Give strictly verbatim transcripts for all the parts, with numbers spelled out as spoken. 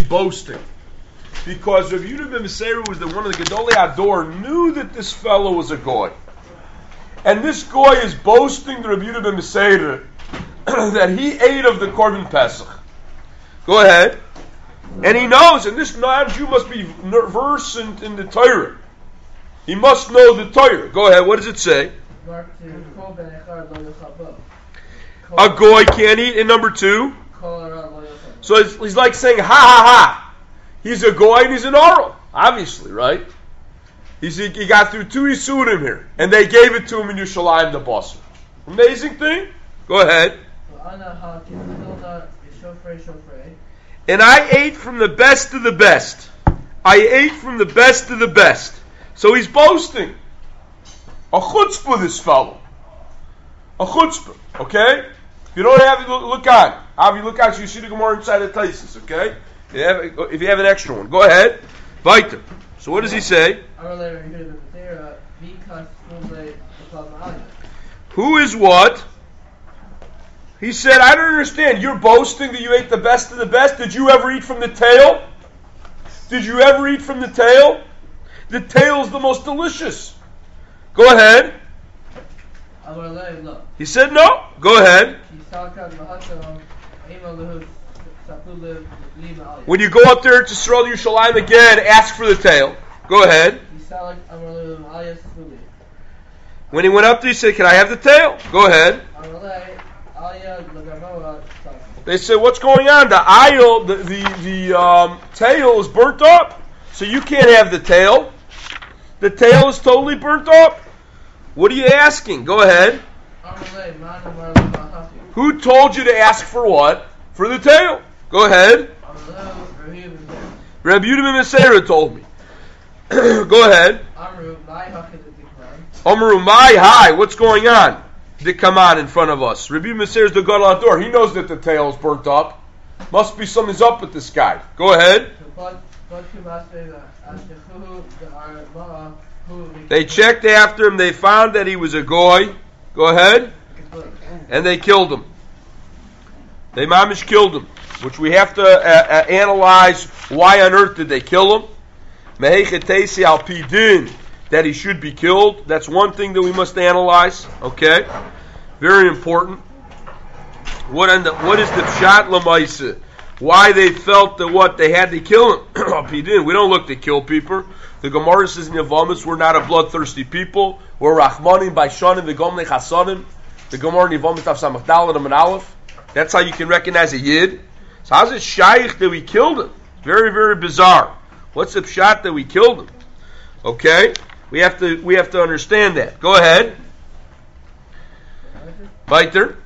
boasting. Because Rabbi Yehuda ben Meseira was the one of the Gedolei Hador, knew that this fellow was a goy. And this goy is boasting to Rabbi Yehuda ben Meseira that he ate of the Korban Pesach. Go ahead. And he knows, and this non-Jew must be versed in, in the Torah. He must know the Torah. Go ahead, what does it say? A goy can't eat, and number two? So it's, he's like saying, ha ha ha. He's a goy and he's an oral, obviously, right? He's, he got through two Yisurim here, and they gave it to him in Yerushalayim the Basar. Amazing thing? Go ahead. And I ate from the best of the best. I ate from the best of the best. So he's boasting. A chutzpah, this fellow. A chutzpah, okay? If you don't have it, look, look on. Avi, look on so you see the Gemara inside the Taisus, okay? If you, have, if you have an extra one. Go ahead. Weiter. So what does he say? Who is what? He said, I don't understand. You're boasting that you ate the best of the best. Did you ever eat from the tail? Did you ever eat from the tail? The tail is the most delicious. Go ahead. He said no. Go ahead. When you go up there to Yisrael Yerushalayim again, ask for the tail. Go ahead. When he went up there, he said, can I have the tail? Go ahead. They said, what's going on? The ayil, the, the, the um, tail is burnt up. So you can't have the tail. The tail is totally burnt up. What are you asking? Go ahead. Who told you to ask for what? For the tail. Go ahead. Rabbi Yehuda ben Meseira told me. Go ahead. Amru Mai Hai. What's going on? Did come on in front of us. Rabbi Yehuda ben Meseira is the Gadol Hador. He knows that the tail is burnt up. Must be something's up with this guy. Go ahead. They checked after him. They found that he was a goy. Go ahead. And they killed him. They mamish killed him. Which we have to uh, uh, analyze. Why on earth did they kill him? Mehechetesi al pidin, that he should be killed. That's one thing that we must analyze. Okay, very important. What and what is the pshat lamaisa? Why they felt that what they had to kill him? Pidin. We don't look to kill people. The Gemara says in Yavamis, we're not a bloodthirsty people. We're rachmanim by shanim v'gomnei chasanim. The Gemara in Yavamis of Samach Daled and Aleph. That's how you can recognize a yid. So how's it shaykh that we killed him? Very, very bizarre. What's the pshat that we killed him? Okay, we have to we have to understand that. Go ahead. Weiter.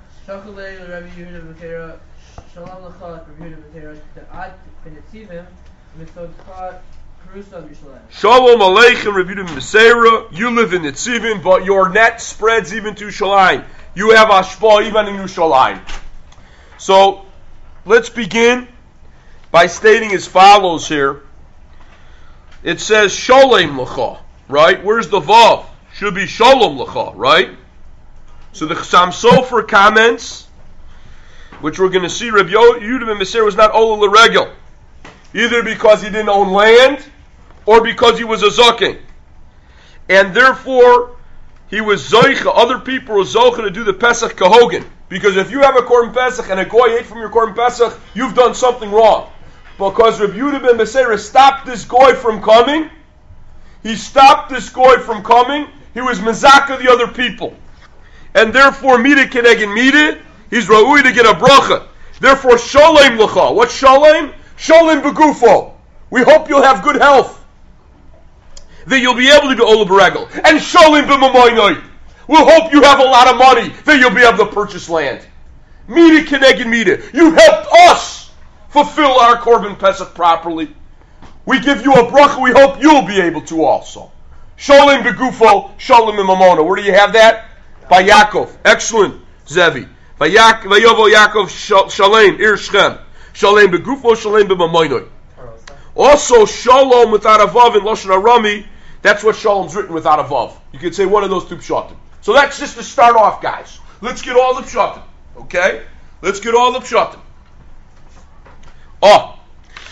Shalom Aleichem, Rabbi Yehuda ben Meseira. You live in Nitzivim, but your net spreads even to Yerushalayim. You have ashpa even in Yerushalayim. So let's begin by stating as follows here. It says Shalom Lecha, right? Where's the vav? Should be Shalom Lecha, right? So the Chassam Sofer comments, which we're going to see, Rabbi Yehuda ben Meseira was not Ola L'Regel, either because he didn't own land or because he was a Zaken. And therefore, he was Zoicha, other people were Zoicha to do the Pesach Kahogan. Because if you have a Korban Pesach and a Goy ate from your Korban Pesach, you've done something wrong. Because Rabbi Yehuda ben Meseira stopped this Goy from coming, he stopped this Goy from coming, he was Mezaka the other people. And therefore, Mida Kenegin Mida, he's Ra'ui to get a bracha. Therefore, Shalom L'cha. What's Shalom? Shalom Begufo. We hope you'll have good health. That you'll be able to do Ola B'Regel. And Shalom B'Mamoinoi. We'll hope you have a lot of money that you'll be able to purchase land. Mida Kenegin Mida. You helped us fulfill our Korban Pesach properly. We give you a bracha, we hope you'll be able to also. Shalom Begufo, Shalom B'Mamona. Where do you have that? By Yaakov. Excellent, Zevi. By Yovo Yaakov Shalom, Ir Shchem. Shalom Begufo, Shalom B'Mamoinoi. Also, Shalom without a vav in Lashon Arami, that's what Shalom's written without a vav. You could say one of those two pshatim. So that's just to start off, guys. Let's get all the pshatim. Okay? Let's get all the pshatim. Oh.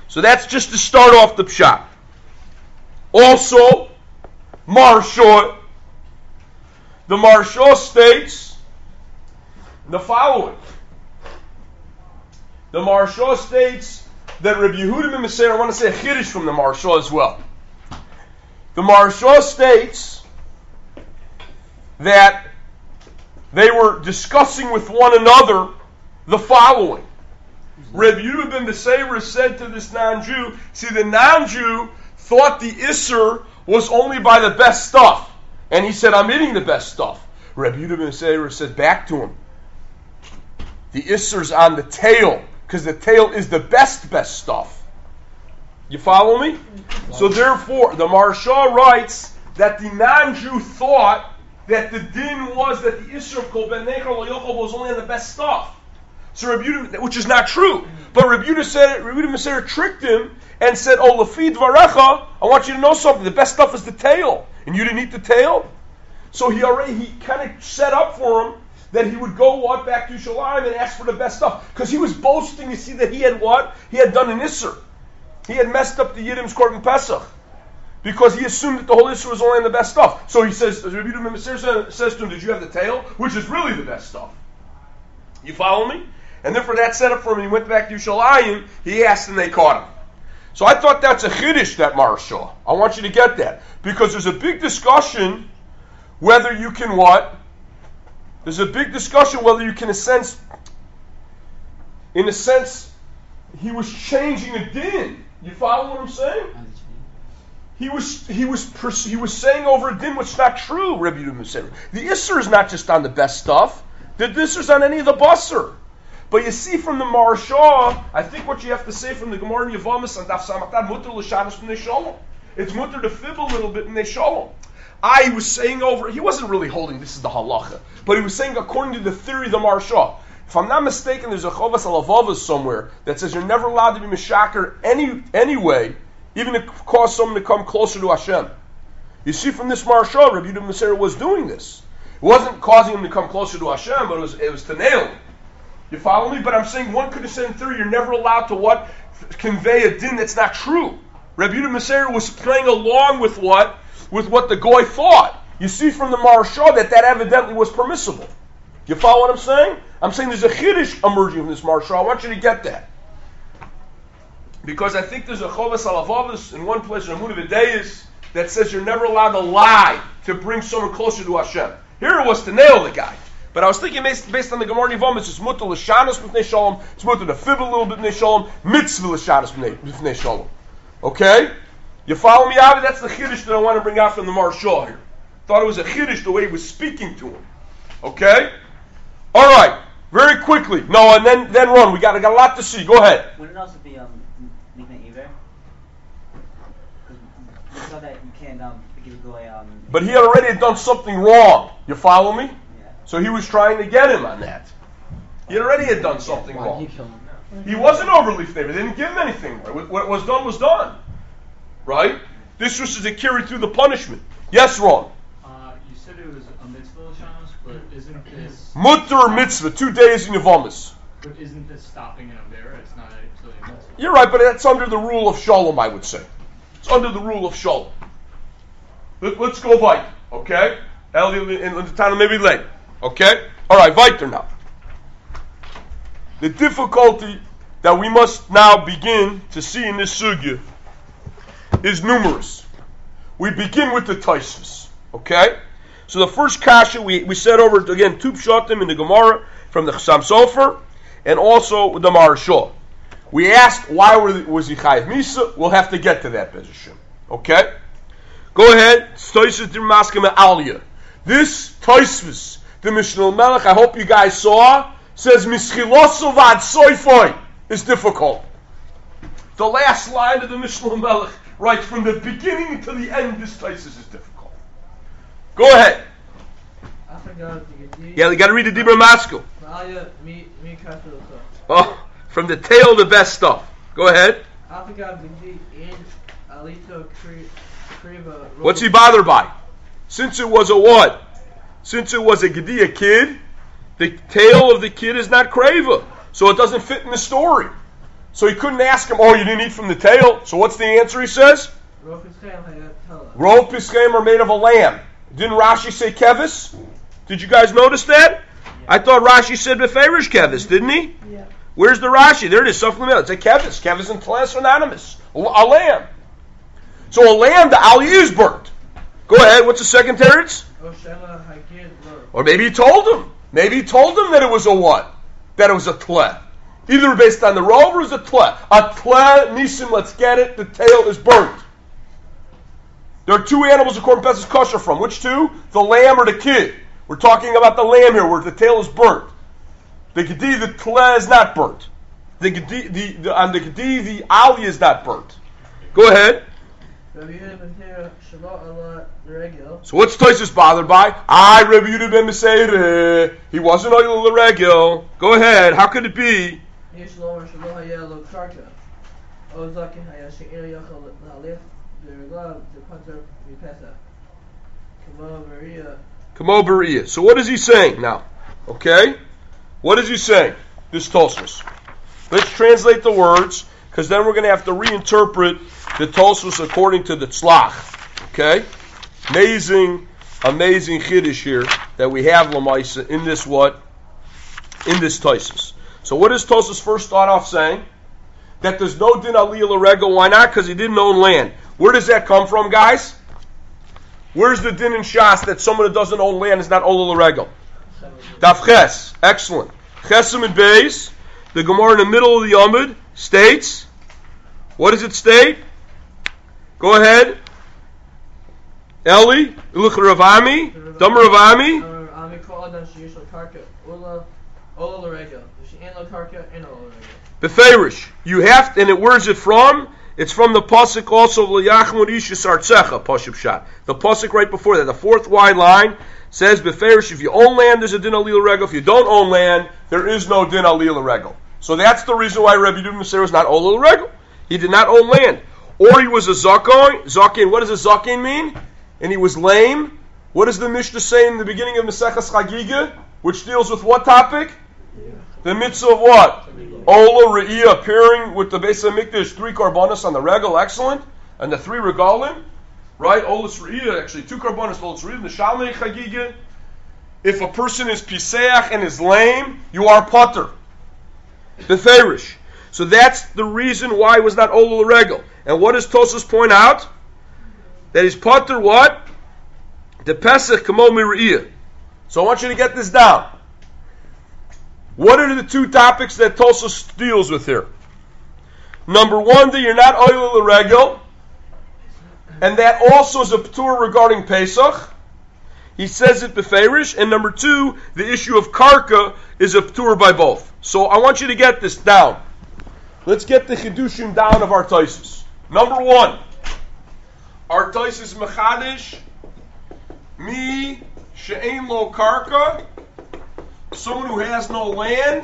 So that's just to start off the pshat. Also, Maharsha, the Maharsha states the following. The Maharsha states that Rabbi Yehuda ben Meseir, I want to say a chiddush from the Maharsha as well. The Maharsha states that they were discussing with one another the following. Rabbi Yehuda ben Meseir said to this non-Jew, see, the non-Jew thought the Isser was only by the best stuff. And he said, I'm eating the best stuff. Rabbi Yehuda ben Meseir said back to him, the Isser's on the tail, because the tail is the best, best stuff. You follow me? Wow. So therefore, the Maharsha writes that the non-Jew thought that the din was that the Isser of Kol Ben Nechal Lo Yochel was only on the best stuff. So Rabbi Yehuda, which is not true. But Rabbi Yehuda said, Rabbi Yehuda Meseir tricked him and said, oh, Lafi Dvarecha, I want you to know something. The best stuff is the tail. And you didn't eat the tail? So he already, he kind of set up for him that he would go, what, back to Yerushalayim and ask for the best stuff. Because he was boasting, you see, that he had what? He had done an Isser. He had messed up the Yidim's Korban Pesach. Because he assumed that the whole Isser was only on the best stuff. So he says, Rabbi Yehuda ben Meseir says to him, did you have the tail? Which is really the best stuff. You follow me? And then for that setup for him, he went back to Yerushalayim, he asked and they caught him. So I thought that's a chiddush, that Maharsha. I want you to get that. Because there's a big discussion whether you can what? There's a big discussion whether you can, in a sense, in a sense, he was changing a din. You follow what I'm saying? He was he was he was saying over a din which is not true, Rabbi Yehuda ben Meseir. The Isser is not just on the best stuff. The Isser is on any of the basar. But you see from the Maharsha, I think what you have to say from the Gemara in Yevamos and Daf Samachtan, mutter l'shanos b'nei shalom. It's mutter to fib a little bit in shalom. I was saying over, he wasn't really holding this is the halacha, but he was saying according to the theory of the Maharsha. If I'm not mistaken, there's a chovas alavavas somewhere that says you're never allowed to be mishaker any anyway, even to cause someone to come closer to Hashem. You see from this Maharsha, Rabbi Yehuda ben Meseir was doing this. It wasn't causing him to come closer to Hashem, but it was it was to nail him. You follow me? But I'm saying one could have said in theory you're never allowed to what? Convey a din that's not true. Rabbi Yehuda ben Meseir was playing along with what? With what the goy thought. You see from the Maharsha that that evidently was permissible. You follow what I'm saying? I'm saying there's a chiddush emerging from this Maharsha. I want you to get that. Because I think there's a chovas alavavos in one place, in Amunah V'Deis, that says you're never allowed to lie to bring someone closer to Hashem. Here it was to nail the guy. But I was thinking based, based on the Gemara Nivom, it's just mutter l'shanos b'nei shalom, it's mutter to fib a little bit b'nei shalom, mitzvah l'shanos b'nei shalom. Okay? You follow me, Avi? That's the chiddush that I want to bring out from the Maharsha here. Thought it was a chiddush the way he was speaking to him. Okay? Alright, very quickly. No, and then then run. We got, got a lot to see. Go ahead. Would it also be um, Nikna Iver? We saw that you can't um, give a goy um... But he had already done something wrong. You follow me? So he was trying to get him on that. He already had done something Why wrong. did he kill him? He wasn't overly favored. They didn't give him anything. What was done was done. Right? This was to carry through the punishment. Yes, Ron? Uh, you said it was a mitzvah l'shanos, but isn't this... Mutter mitzvah, two days in Yevamos. But isn't this stopping an avera? It's not actually a mitzvah. You're right, but that's under the rule of Shalom, I would say. It's under the rule of Shalom. Let, let's go right, okay? In the time maybe late. Okay? Alright, weiter now. The difficulty that we must now begin to see in this sugya is numerous. We begin with the Tosfos. Okay? So the first kasha, we, we said over, again, two pshatim in the Gemara from the Chassam Sofer, and also the Maharsha. We asked, why were, was he Chayiv Misa? We'll have to get to that position. Okay? Go ahead. Tosfos Dirmaskim Aliyah. This Tosfos, the Mishnah Melech, I hope you guys saw, says Mischiloso vad soifoi is difficult. The last line of the Mishnah Melech, right from the beginning to the end, this Tosfos is difficult. Go ahead. I forgot the Yeah, you got to read the Dibra Maskil. Oh, from the tail, the best stuff. Go ahead. What's he bothered by? Since it was a what? Since it was a Gediyah kid, the tail of the kid is not kreva, so it doesn't fit in the story. So he couldn't ask him, oh, you didn't eat from the tail. So what's the answer he says? Rov Pischem Hayat Tala. Rov Pischem are made of a lamb. Didn't Rashi say kevis? Did you guys notice that? I thought Rashi said beferish kevis, didn't he? Yeah. Where's the Rashi? There it is, supplemental. It's a kevis. Kevis and tles synonymous. A a lamb. So a lamb, the ali is burnt. Go ahead, what's the second teretz? O Shema Hagid Rov. Or maybe he told him. Maybe he told him that it was a what? That it was a tle. Either based on the rov or it was a tle. A tle, nisim, let's get it, the tail is burnt. There are two animals according to Pesach's kosher from. Which two? The lamb or the kid. We're talking about the lamb here where the tail is burnt. The gedi, the tle is not burnt. The gedi, the, the, on the gedi, the ali is not burnt. Go ahead. Rabbi Yehuda ben Tera Shalot Allah L'Regel. So what's Tosfos bothered by? I Rabbi Yehuda ben Meseireh. He wasn't oil l'regel. Go ahead. How could it be? Yesh Lomer Shalot Hayah Lo Karka. O Zakin Hayah She'ino Yachal L'Halif L'Reglav L'Pantar L'Pesach. Kamo Maria. Kamo Beria. So what is he saying now? Okay? What is he saying? This Tosfos. Let's translate the words, because then we're going to have to reinterpret the Tosfos according to the Tzlach. Okay? Amazing, amazing Chiddush here that we have Lamaisa in this what? In this Tosfos. So what does Tosfos first start off saying? That there's no din aliyah l'regel. Why not? Because he didn't own land. Where does that come from, guys? Where's the din in Shas that someone who doesn't own land is not ola l'regel? Daf Ches. Excellent. Chesim and Beis. The Gemara in the middle of the Yomud states, what does it state? Go ahead. Eli, Iluch Ravami, Dam Ravami. Ami Kol Adam Sheyesh Lo Karka Ola Ola L'Regel. If she ain't Lo Karka, ain't Ola L'Regel. Beferish. You have to, and it, where's it from? It's from the pasuk also of L'Yachmud Ishis Artzecha, Pashup Shat. The pasuk right before that, the fourth wide line, says Beferish, if you own land, there's a din aliyah regel. If you don't own land, there is no din aliyah regel. So that's the reason why Rabbi Yehuda ben Meseireh was not ola regel. He did not own land. Or he was a zakin. Zakin, what does a zakin mean? And he was lame. What does the Mishnah say in the beginning of Maseches Chagiga? Which deals with what topic? Yeah. The mitzvah of what? Ola Re'iyah, appearing with the Beis HaMikdash, three karbonos on the regel, excellent. And the three regalim, right? Olas Re'iyah, actually, two karbonos, Olas Re'iyah, the Shalmei Chagiga. If a person is piseach and is lame, you are potter. Beferish. So that's the reason why it was not Ola Regel. And what does Tosfos point out? That he's potter what? The Pesach Kamo Miriyah. So I want you to get this down. What are the two topics that Tosfos deals with here? Number one, that you're not Ola Regel. And that also is a p'tur regarding Pesach. He says it beferish. And number two, the issue of karka is a p'tur by both. So I want you to get this down. Let's get the chidushim down of our Tosfos. Number one, our Tosfos mechadish mi she'ein lo karka, someone who has no land,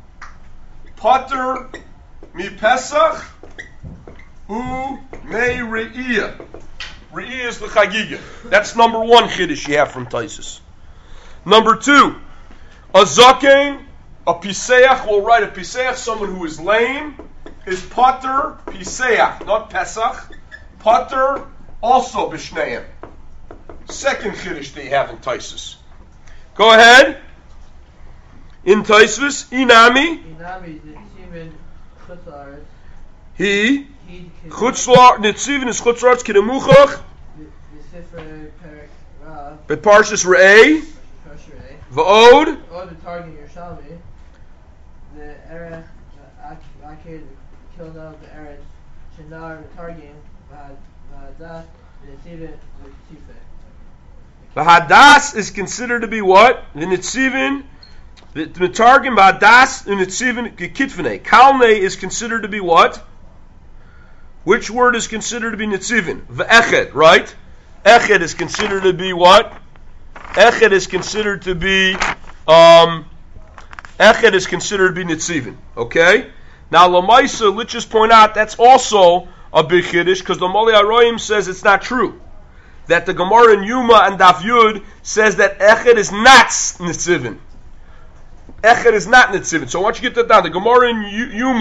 pater mi pesach u mei re'iyah. Re'iyah is the chagiga. That's number one chiddush you have from Tosfos. Number two, a zaken, a piseach will write a piseach, someone who is lame, is pater piseach, not pesach. Pater also b'shneim. Second chiddush they have in Tosfos. Go ahead. In Tosfos, inami. Inami Nitzivin Chutzlaretz. He. He Chutzlar Nitzivin is Chutzlaretz kinemuchach. The Sifrei Perek Rav. Bet Parshas Re'eh. Kosherei. V'od. Or the Targum Yerushalmi. The Erech Akid killed out the Erech Shinar the Targum Vahadas the Nitzivin the Tifeh. The Hadas is considered to be what? The Nitzivin. The Targum Hadas the Nitzivin Kitfnei. Kalnei is considered to be what? Which word is considered to be Nitzivin? V'eched, right? Eched is considered to be what? Eched is considered to be, um, Eched is considered to be Nitzivin. Okay? Now, Lamaisa, let's just point out, that's also a big Chiddush, because the Moli Aroim says it's not true. That the Gemara in Yuma and Daf Yud says that Eched is not Nitzivin. Eched is not Nitzivin. So I want you to get that down. The Gemara in Yuma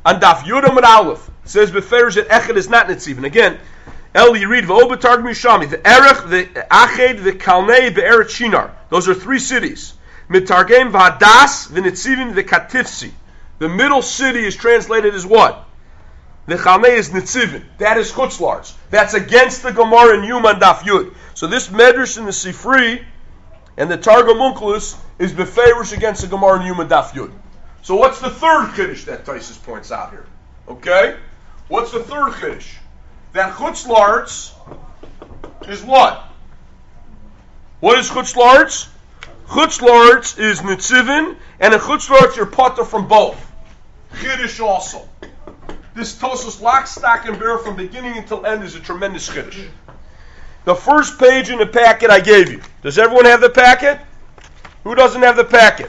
On Daf Yudam and Aleph, it says Beferish that Echad is not Nitzivin. Again, El, you read V'obetarg Mishami, the Erech, the Ached, the Kalnei, the Eretz Shinar. Those are three cities. Mitargem V'Hadas, the Nitzivin, the Katifsi. The middle city is translated as what? The Kalnei is Nitzivin. That is Chutzlarts. That's against the Gemara and Yom on Daf Yud. So this Medrash in the Sifri and the Targum Onkelos is Beferish against the Gemara and Yom on Daf Yud. So what's the third Kiddush that Taisus points out here? Okay? What's the third Kiddush? That Chutzlarts is what? What is Chutzlarts? Chutzlarts is Nitzivin, and in Chutzlarts you're potter from both. Kiddush also. This Tosos lock, stock, and barrel from beginning until end is a tremendous Kiddush. The first page in the packet I gave you. Does everyone have the packet? Who doesn't have the packet?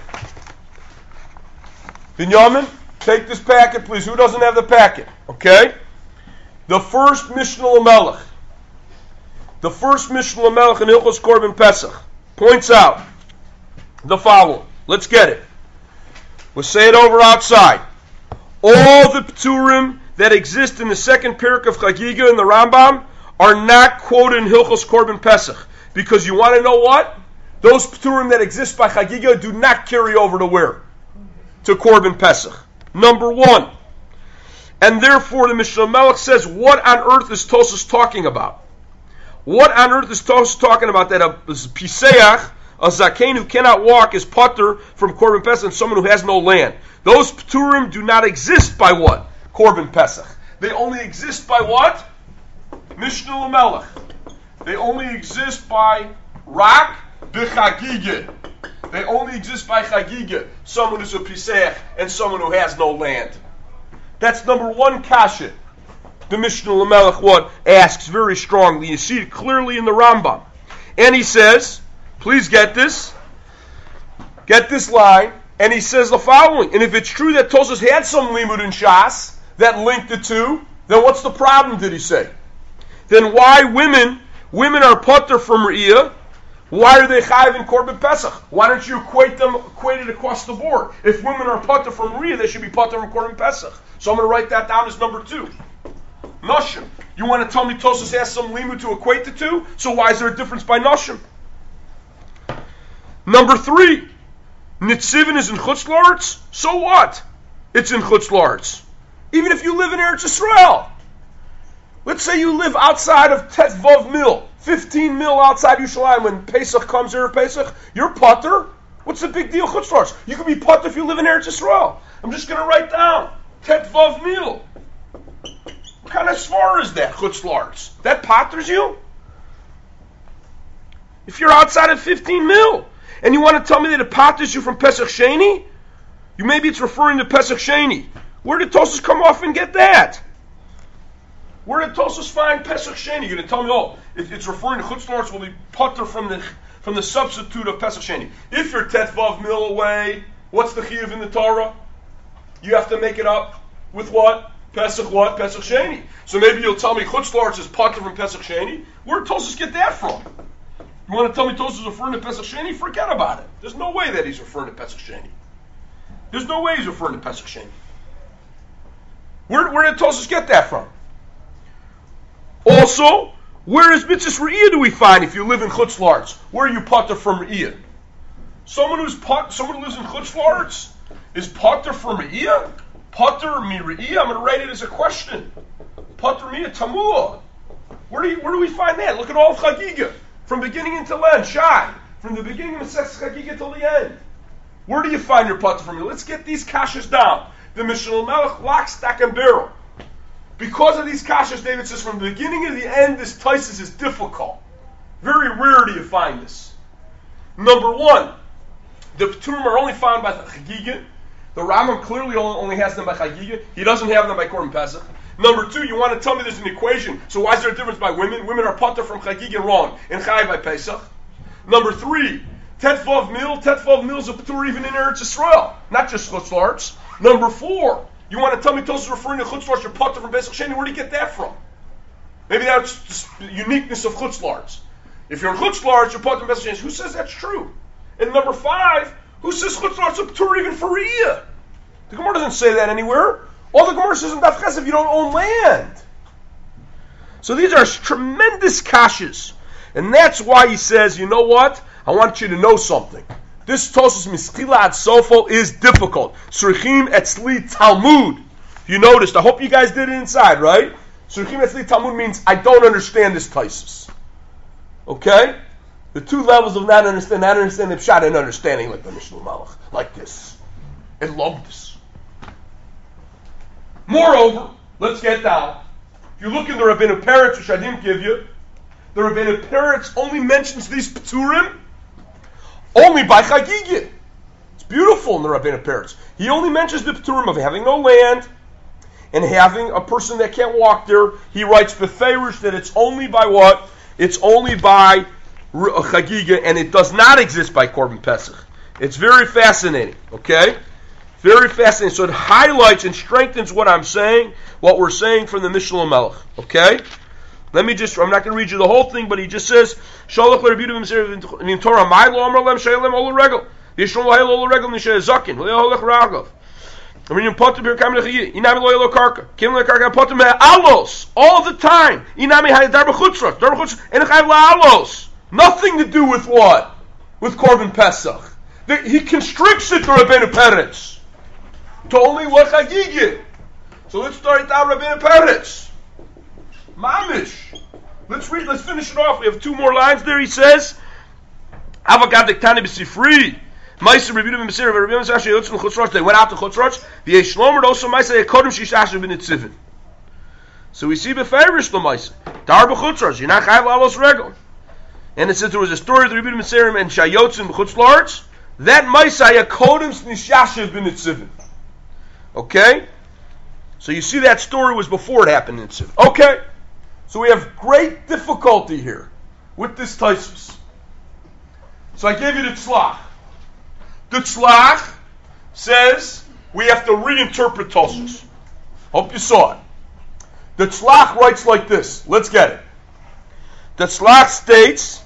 Binyamin, take this packet, please. Who doesn't have the packet? Okay? The first Mishnah Lamelech. The first Mishnah Lamelech in Hilchos Korban Pesach points out the following. Let's get it. We'll say it over outside. All the Pturim that exist in the second parak of Chagiga in the Rambam are not quoted in Hilchos Korban Pesach. Because you want to know what? Those Pturim that exist by Chagiga do not carry over to where? To Korban Pesach. Number one. And therefore the Mishnah Melech says, what on earth is Tosas talking about? What on earth is Tosas talking about? That a Piseach, a Zaken who cannot walk, is potter from Korban Pesach, and someone who has no land. Those Pturim do not exist by what? Korban Pesach. They only exist by what? Mishnah Melech. They only exist by Rak B'Chagigah. They only exist by Chagiga, someone who's a Piseach and someone who has no land. That's number one kasha. The Mishnah Lamelech what asks very strongly. You see it clearly in the Rambam. And he says, please get this, get this line, and he says the following. And if it's true that Tosas had some limud in Shas that linked the two, then what's the problem, did he say? Then why women, women are potter from Re'iyah? Why are they chayiv in Korban Pesach? Why don't you equate them, equate it across the board? If women are potter from Re'iyah, they should be potter from Korban Pesach. So I'm going to write that down as number two. Noshim. You want to tell me Tosas has some limud to equate the two? So why is there a difference by Noshim? Number three. Nitzivin is in Chutzlarts. So what? It's in Chutzlarts. Even if you live in Eretz Yisrael. Let's say you live outside of Tet Vav Mil, fifteen mil outside Yerushalayim. When Pesach comes, Erev Pesach, you're potter. What's the big deal, Chutzlarts? You can be potter if you live in Eretz Yisrael. I'm just going to write down Tet Vav Mil. What kind of svar is that, Chutzlarts? That potters you? If you're outside of fifteen mil, and you want to tell me that it potters you from Pesach Sheni, you maybe it's referring to Pesach Sheni. Where did Tosas come off and get that? Where did Tosas find Pesach Sheni? You're going to tell me, oh, it, it's referring to Chutzlarts will be potter from the from the substitute of Pesach Sheni. If you're Tet Vav Mil away, what's the chiyuv in the Torah? You have to make it up with what? Pesach what? Pesach Sheni. So maybe you'll tell me Chutzlarts is potter from Pesach Sheni. Where did Tosas get that from? You want to tell me Tosas is referring to Pesach Sheni? Forget about it. There's no way that he's referring to Pesach Sheni. There's no way he's referring to Pesach Sheni. Where, where did Tosas get that from? Also, where is Mitzvah Re'iyah do we find if you live in Chutzlarts? Where are you potter from Re'iyah? Someone who's pot, someone who lives in Chutzlarts is potter from Re'iyah? Potter mi Re'iyah? I'm going to write it as a question. Potter mi Tamua. Where do you, where do we find that? Look at all of Chagiga. From beginning until end. Shai. From the beginning of Sex Chagiga till the end. Where do you find your potter from Re'iyah? Let's get these kashas down. The Mishnah Melech, lock, stock, and barrel. Because of these kashas, David says, from the beginning to the end, this taisis is difficult. Very rare do you find this. Number one, the Pturim are only found by Chagiga. The Rambam clearly only has them by Chagiga. He doesn't have them by Korban Pesach. Number two, you want to tell me there's an equation, so why is there a difference by women? Women are potter from Chagiga wrong, and Chai by Pesach. Number three, Tet Vav Mil, Tet Vav Mil is a Ptur even in Eretz Yisrael, not just Chutzlarts. Number four, you want to tell me Tosas is referring to Chutzlarts, you're potter from Pesach Sheni, where do you get that from? Maybe that's just the uniqueness of Chutzlarts. If you're in Chutzlarts, you're potter from Pesach Sheni. Who says that's true? And number five, who says Chutzlarts are Ptur even for Re'iyah? The Gemara doesn't say that anywhere. All the Gemara says in Daf Ches, if you don't own land. So these are tremendous kashas. And that's why he says, you know what? I want you to know something. This Tosfos Mischila ad Sofo is difficult. Srichim etzli Talmud. You noticed, I hope you guys did it inside, right? Srichim etzli Talmud means I don't understand this Tosfos. Okay? The two levels of not understanding, not understanding Pshat and understanding like the Mishnah Malach. Like this. It loved this. Moreover, let's get down. If you look in the Rabbinic Peretz, which I didn't give you, the Rabbinic Peretz only mentions these Pturim only by Chagigah. It's beautiful in the Rabbinic Peretz. He only mentions the Pturim of having no land and having a person that can't walk there. He writes Beferish that it's only by what? It's only by Chagigah, and it does not exist by Korban Pesach. It's very fascinating, okay? Very fascinating. So it highlights and strengthens what I'm saying, what we're saying from the Mishnah Melech, okay? Let me just, I'm not going to read you the whole thing, but he just says, Shalach l'Rabbi Yehuda in Torah, Ma'ilo Amar Lem Shayelem Ola Regel, Yishon Lahel Ola Regel Nishay Zakin, Leholech Ragov. I mean, you put here Kam Lechi, Inami Loyelo Karka, Kim Le Karka, put him Alos all the time. Inami Hay Darba Chutzrot, Darba Chutzrot, and Chayv La Alos. Nothing to do with what? With Korban Pesach. He constricts it to Rabbeinu Peretz to only what Chagigah. So let's start out Rabbeinu Peretz. Mamish. Let's read, let's finish it off. We have two more lines there. He says, Avagadik Tani B'Sifri. Ma'aser Rabbi Yehuda ben Meseira, Rabbi Yehuda ben Meseira, Yotzei L'Chutz Rosh. They went out to Chutz Rosh. The Yeshlomer also Ma'aser Yekodem Shishasher ben Nitzivin. So we see Beferish the Ma'aser. Dar B'Chutz Rosh. You're not Chayav L'Alos Regel. And it says there was a story of the Rabbi Yehuda ben Meseira and Shayotzin B'Chutz La'aretz. That Ma'aser Yekodem Shishasher ben Nitzivin. Okay? So you see that story was before it happened in Nitzivin. Okay? So we have great difficulty here with this Tosfos. So I gave you the Tzlach. The Tzlach says we have to reinterpret Tosfos. Hope you saw it. The Tzlach writes like this. Let's get it. The Tzlach states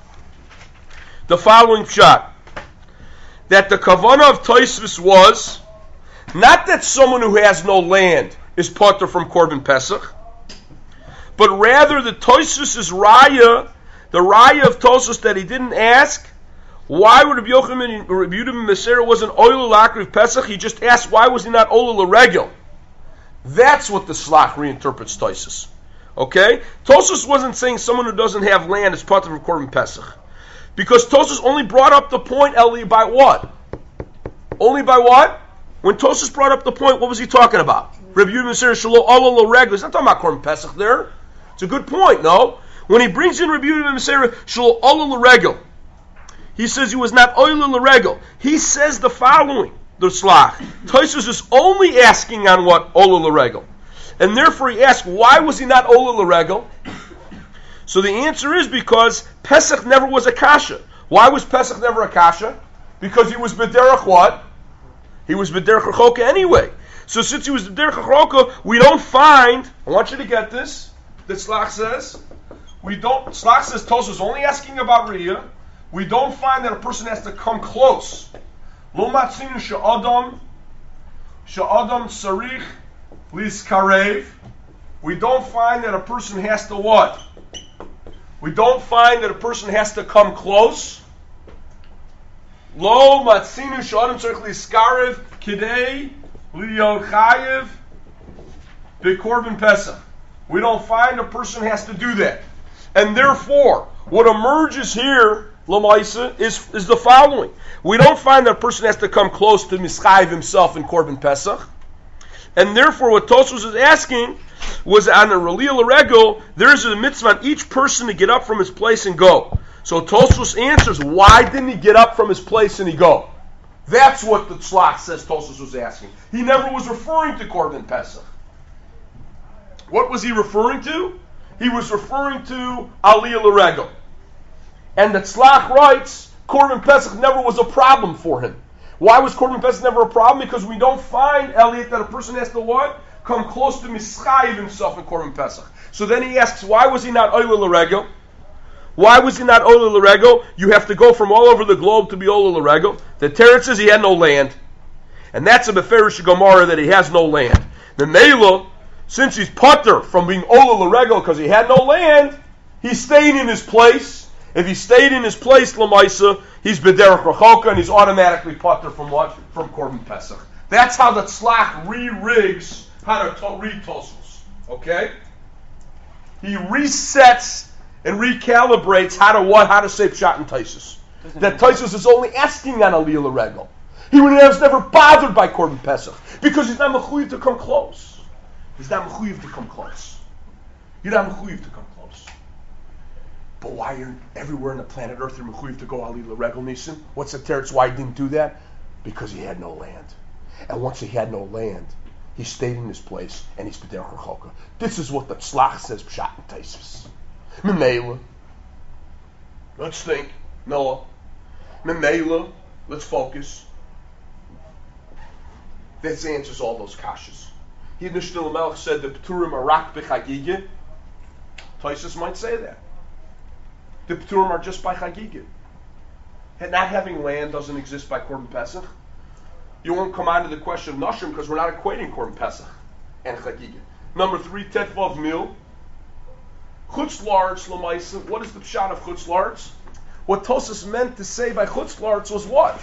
the following pshat. That the kavanah of Tosfos was not that someone who has no land is patur from Korban Pesach, but rather the Tosfos is raya, the raya of Tosfos that he didn't ask, why would Rabbi Yochanan, Rabbi Yehuda ben Meseira wasn't oil l'akriv Pesach? He just asked, why was he not oil l'regel? That's what the Slach reinterprets Tosfos. Okay? Tosfos wasn't saying someone who doesn't have land is patur from Korban Pesach. Because Tosfos only brought up the point, Eli, by what? Only by what? When Tosfos brought up the point, what was he talking about? Rabbi Yehuda ben Meseira, shelo oil l'regel. He's not talking about Korban Pesach there. It's a good point, no? When he brings in Rabbi Yehuda ben Meseira, shelo oil l'regel, he says he was not oil l'regel. He says the following, the Slach. Tosfos is only asking on what? Oil l'regel. And therefore he asks, why was he not oil l'regel? So the answer is because Pesach never was a kasha. Why was Pesach never a kasha? Because he was b'derech what? He was b'derech rechoka anyway. So since he was b'derech rechoka, we don't find, I want you to get this, that Slach says, we don't, Slach says Tosfos is only asking about Riyah. We don't find that a person has to come close. Lo matzinu she'adam, she'adam sarich liskarev. We don't find that a person has to what? We don't find that a person has to come close. Lo matzinu she'adam sarich liskarev kidei liyochayev b'korban Pesach. We don't find a person has to do that. And therefore, what emerges here, Lamaisa, is, is the following. We don't find that a person has to come close to Mischayev himself in Korban Pesach. And therefore, what Tosfos is asking was on a Reliyah L'Regel, there is a mitzvah on each person to get up from his place and go. So Tosfos answers, why didn't he get up from his place and he go? That's what the Tzlach says Tosfos was asking. He never was referring to Korban Pesach. What was he referring to? He was referring to Aliyah L'Regel. And the Tzlach writes, Korban Pesach never was a problem for him. Why was Korban Pesach never a problem? Because we don't find, Elliot, that a person has to what? Come close to Mischayev himself in Korban Pesach. So then he asks, why was he not Oila L'Regel? Why was he not Oila L'Regel? You have to go from all over the globe to be Oila L'Regel. The Teretz says he had no land. And that's a Beferish Gemara that he has no land. Memela, since he's putter from being Ola L'Regel because he had no land, he stayed in his place. If he stayed in his place, Lamaisa, he's B'derech Rechoka, and he's automatically putter from what? From Korban Pesach. That's how the Tzlach re-rigs how to to- read Tosfos. Okay? He resets and recalibrates how to what? How to say Pshat and Taisus. That Taisus is only asking on Aliyah L'Regel. He was never bothered by Korban Pesach because he's not mechuyev to come close. He's not mechuyev to come close. You're not mechuyev to come close. But why are everywhere on the planet Earth you're mechuyev to go Aliyah L'Regel Nisim? What's the teretz why he didn't do that? Because he had no land. And once he had no land, he stayed in his place and he's B'derech Rechoka. This is what the Tzlach says Pshat and Taisus. Memela. Let's think. Noah. Memela. Let's focus. That answers all those kashas. He Nishtil Melech said the Pturim are rak b'chagigah. Taisus might say that. The Pturim are just by chagigah. And not having land doesn't exist by Korban Pesach. You won't come on to the question of Nashim because we're not equating Korban Pesach and chagigah. Number three, Tetvav Mil. Chutz La'aretz L'maisa. What is the pshat of Chutz La'aretz? What Tosas meant to say by Chutz La'aretz was what?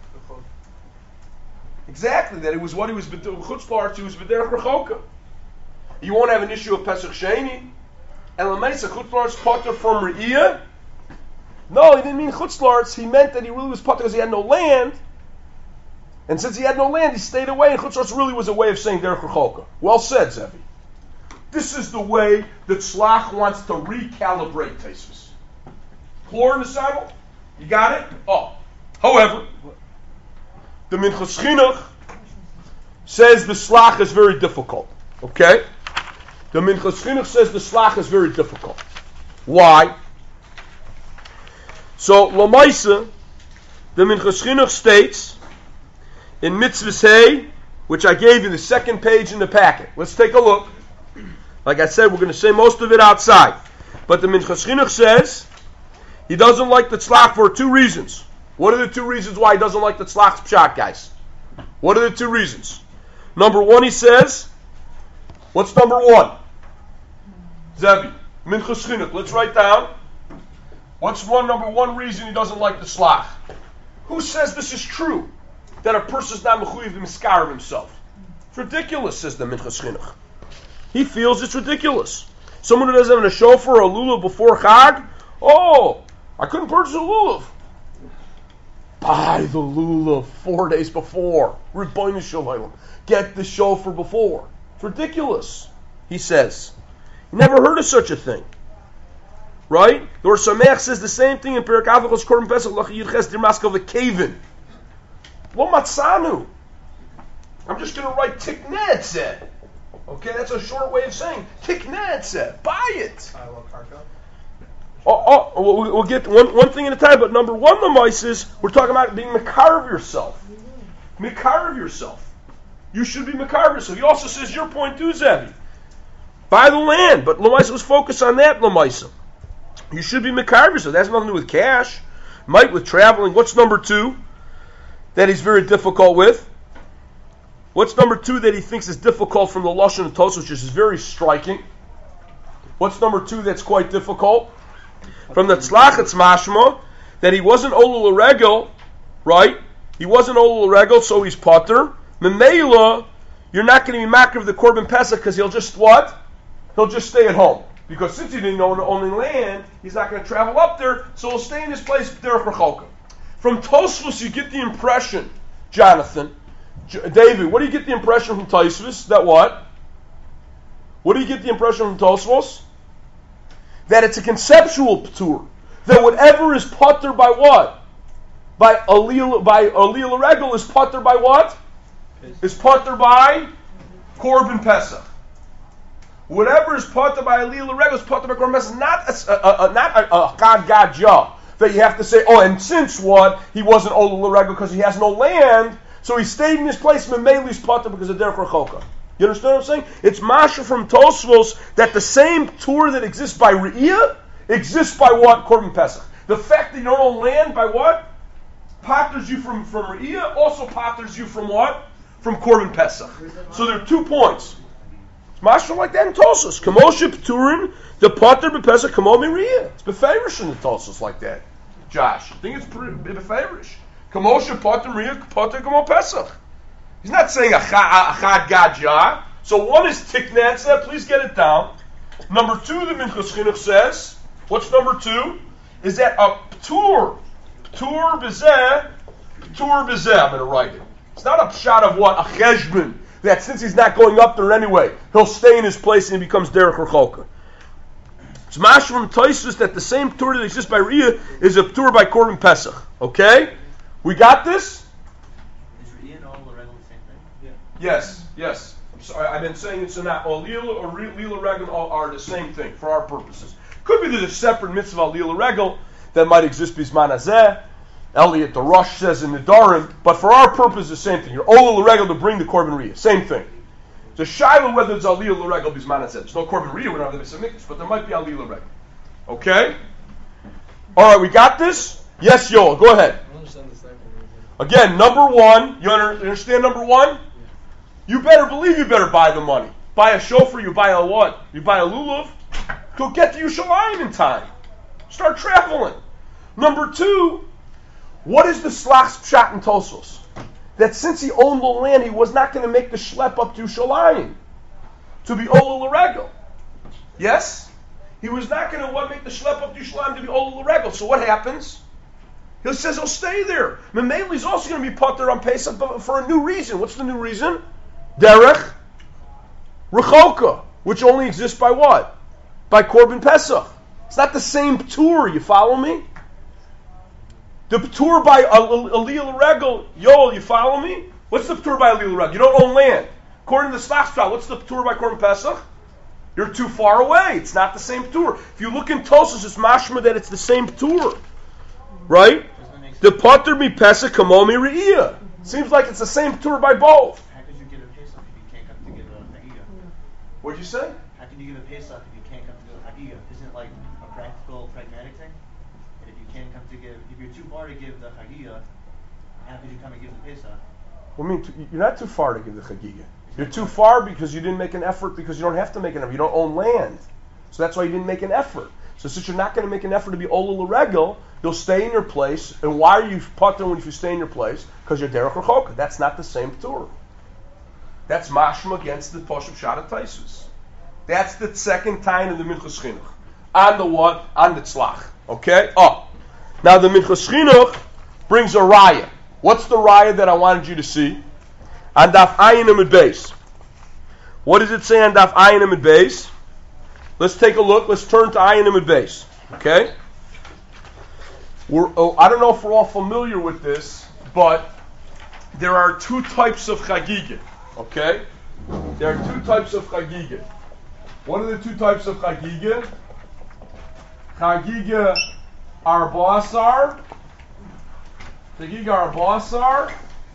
Exactly, that it was what he was Chutz La'aretz, he was B'derech Rechoka. You won't have an issue of Pesach Sheni. And L'maisa, Chutz La'aretz potter from Re'iyah? No, he didn't mean Chutz La'aretz. He meant that he really was potter because he had no land. And since he had no land, he stayed away, and Chutz La'aretz really was a way of saying Derech Rechoka. Well said, Zevi. This is the way that Tzlach wants to recalibrate Tosfos. Chlor in the saddle? You got it? Oh. However, the Minchas Chinuch says the Tzlach is very difficult. Okay? The Minchas Chinuch says the Tzlach is very difficult. Why? So, Lamaisa, the Minchas Chinuch states in Mitzvahs Hay, which I gave you the second page in the packet. Let's take a look. Like I said, we're going to say most of it outside. But the Minchas Chinuch says he doesn't like the Tzlach for two reasons. What are the two reasons why he doesn't like the Tzlach's pshat, guys? What are the two reasons? Number one, he says, what's number one? Zevi, Minchas Chinuch, let's write down. What's one number one reason he doesn't like the Tzlach? Who says this is true? That a person's not mechuyev to miskar of himself. It's ridiculous, says the Minchas Chinuch. He feels it's ridiculous. Someone who doesn't have a shofar or a lulav before Chag, oh, I couldn't purchase a lulav. Buy the lulav four days before. Ribbono shel olam. Get the shofar before. It's ridiculous, he says. You never heard of such a thing. Right? The Or Sameach says the same thing in Perek Avos Korban Pesach Lachi Yirches Dir Maskal the Kevin. Lo matzanu. I'm just going to write tikneh said. Okay, that's a short way of saying tikneh said. Buy it. Oh, oh we'll, we'll get one, one thing at a time. But number one, the mice is we're talking about being makar of yourself. Makar of yourself. You should be makar of yourself. He also says your point too, Zevi. Buy the land, but Lamaisa was focused on that. Lamaisa, you should be makar of yourself. That has nothing to do with cash. Might with traveling. What's number two that he's very difficult with? What's number two that he thinks is difficult from the Lashon and Tosfos, which is very striking? What's number two that's quite difficult? From the Tzlach, it's mashma that he wasn't Ola L'Regel, right? He wasn't Ola L'Regel, so he's potter. Memela, you're not going to be makar of the Korban Pesach because he'll just what? He'll just stay at home. Because since he didn't own only land, he's not going to travel up there, so he'll stay in his place, Derech Rechoka. From Tosfos, you get the impression, Jonathan, J- David, what do you get the impression from Tosfos? That what? What do you get the impression from Tosfos? That it's a conceptual ptur. That whatever is potter by what? By Aliyah, by Aliyah L'Regel is potter by what? Is potter by Korban Pesach. Whatever is potter by Aliyah L'Regel is potter by Korban Pesach. Not a, a, a, not a, a God Gadja that you have to say, oh, and since what? He wasn't Ola L'Regel because he has no land, so he stayed in his place. Memeli is potter because of Derech Rechoka. You understand what I'm saying? It's Masha from Tosfos that the same tour that exists by Re'iyah exists by what? Korban Pesach. The fact that you don't own land by what? Potters you from, from Re'iyah also potters you from what? from Korban Pesach. So there are two points. It's mashma like that in Tosfos. Kamoshe Pturin, the Potter b'Pesach Kamo Miriya. It's befavorish in the Tosfos like that. Josh, I think it's befavorish. Kamoshe Potter Miriya, Potter Kamo Pesach. He's not saying achad gadja. So one is tiknetza. Please get it down. Number two, the Minchas Chinuch says. What's number two? Is that a ptur, ptur b'zeh, ptur b'zeh. I'm going to write it. It's not a shot of what? A cheshbon. That since he's not going up there anyway, he'll stay in his place and he becomes derech rechokah. It's mashma from Tosfos that the same ptur that exists by Riyah is a ptur by Korban Pesach. Okay? We got this? Is Riyah and Ola Regel the same thing? Yes, yes. I'm sorry, I've been saying it's not. Olila or Lila Regel are the same thing for our purposes. Could be there's a separate mitzvah Lila Regel that might exist bisman hazeh. Elliot the Rosh says in the Darim, but for our purpose, the same thing. You're Ola Regel to bring the Korban Riyah. Same thing. The Shiloh whether it's Aliyah Regel bisman hazeh. There's no Korban Riyah when I'm the but there might be Aliyah Regel. Okay? All right, we got this? Yes, Yoel, go ahead. I understand the second reason. Again, number one, you under, understand number one? You better believe you better buy the money. Buy a shofar, you buy a what? You buy a lulav. Go get to Yerushalayim in time. Start traveling. Number two, what is the slach's pshat in Tosfos? That since he owned the land, he was not going to make the schlep up to Yerushalayim to be Ola L'Regel. Yes? He was not going to what make the schlep up to Yerushalayim to be Ola L'Regel. So what happens? He says he'll stay there. Memele is also going to be put there on Pesach, but for a new reason. What's the new reason? Derech Rechoka, which only exists by what? By Korban Pesach. It's not the same tour, you follow me? The tour by Aliyah L'Regel, Yoel, you follow me? What's the tour by Aliyah L'Regel? You don't own land. According to the Slach Shot, what's the tour by Korban Pesach? You're too far away. It's not the same tour. If you look in Tosfos, it's mashma that it's the same tour. Right? The Potter mi Pesach Kamo mi Re'iyah. Seems like it's the same tour by both. How could you give a Pesach if you can't come to give a Hagigah? What'd you say? How can you give a Pesach if you can't come to give a Hagigah? Isn't it like a practical, pragmatic thing? And if you can't come to give, if you're too far to give the Hagigah, how could you come and give the Pesach? Well, I mean, you're not too far to give the Chagigah. You're too far because you didn't make an effort, because you don't have to make an effort. You don't own land. So that's why you didn't make an effort. So since you're not going to make an effort to be Ola L'Regel, you'll stay in your place. And why are you putter when you stay in your place? Because you're Derech Rechoka. That's not the same tour. That's mashma against the Poshup Shad Tosfos. That's the second time in the Minchas Chinuch. On the what? On the Tzlach. Okay? Oh. Now the Minchas Chinuch brings a raya. What's the raya that I wanted you to see? On Daf Ayin Amud Beis. What does it say on Daf Ayin Amud Beis? Let's take a look. Let's turn to Ayin Amud Beis. Okay? We're, oh, I don't know if we're all familiar with this, but there are two types of Chagigah. Okay? There are two types of Chagigah. What are the two types of Chagigah? Chagigah Arba'asar, Chagigah Arba'asar,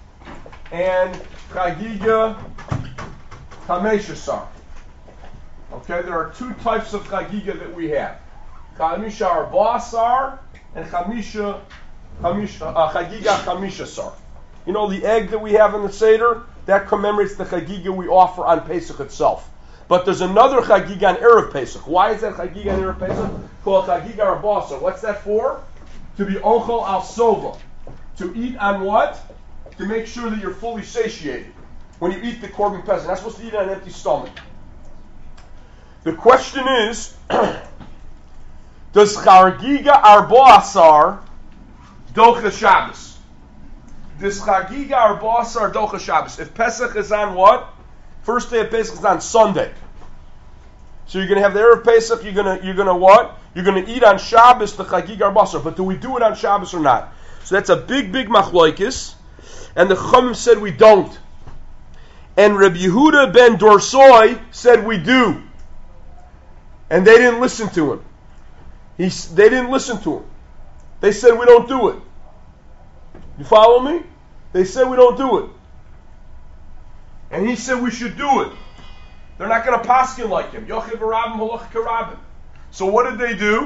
and Chagigah Chameshesar. Okay, there are two types of Chagigah that we have. Chamisha Arba'asar and Chamisha, Chamisha uh, Chagigah Chameshesar. You know the egg that we have in the Seder? That commemorates the Chagigah we offer on Pesach itself. But there's another Chagigah on Erev Pesach. Why is that Chagigah on Erev Pesach called Chagigah Arba'asar? What's that for? To be Ochel al Sova. To eat on what? To make sure that you're fully satiated. When you eat the Korban Pesach, you're not supposed to eat it on an empty stomach. The question is, does Chagigah Arba'asar docha Shabbos? Does Chagigah Arba'asar docha Shabbos? If Pesach is on what? First day of Pesach is on Sunday. So you're going to have the Erev Pesach, you're going to, you're going to what? You're going to eat on Shabbos the Chagigah Arba'asar. But do we do it on Shabbos or not? So that's a big, big machlokes. And the Chum said we don't. And Reb Yehuda ben Dorsoi said we do. And they didn't listen to him. He, they didn't listen to him. They said we don't do it. You follow me? They said we don't do it. And he said we should do it. They're not going to paskin like him. Yochid v'rabim halach karabim. So what did they do?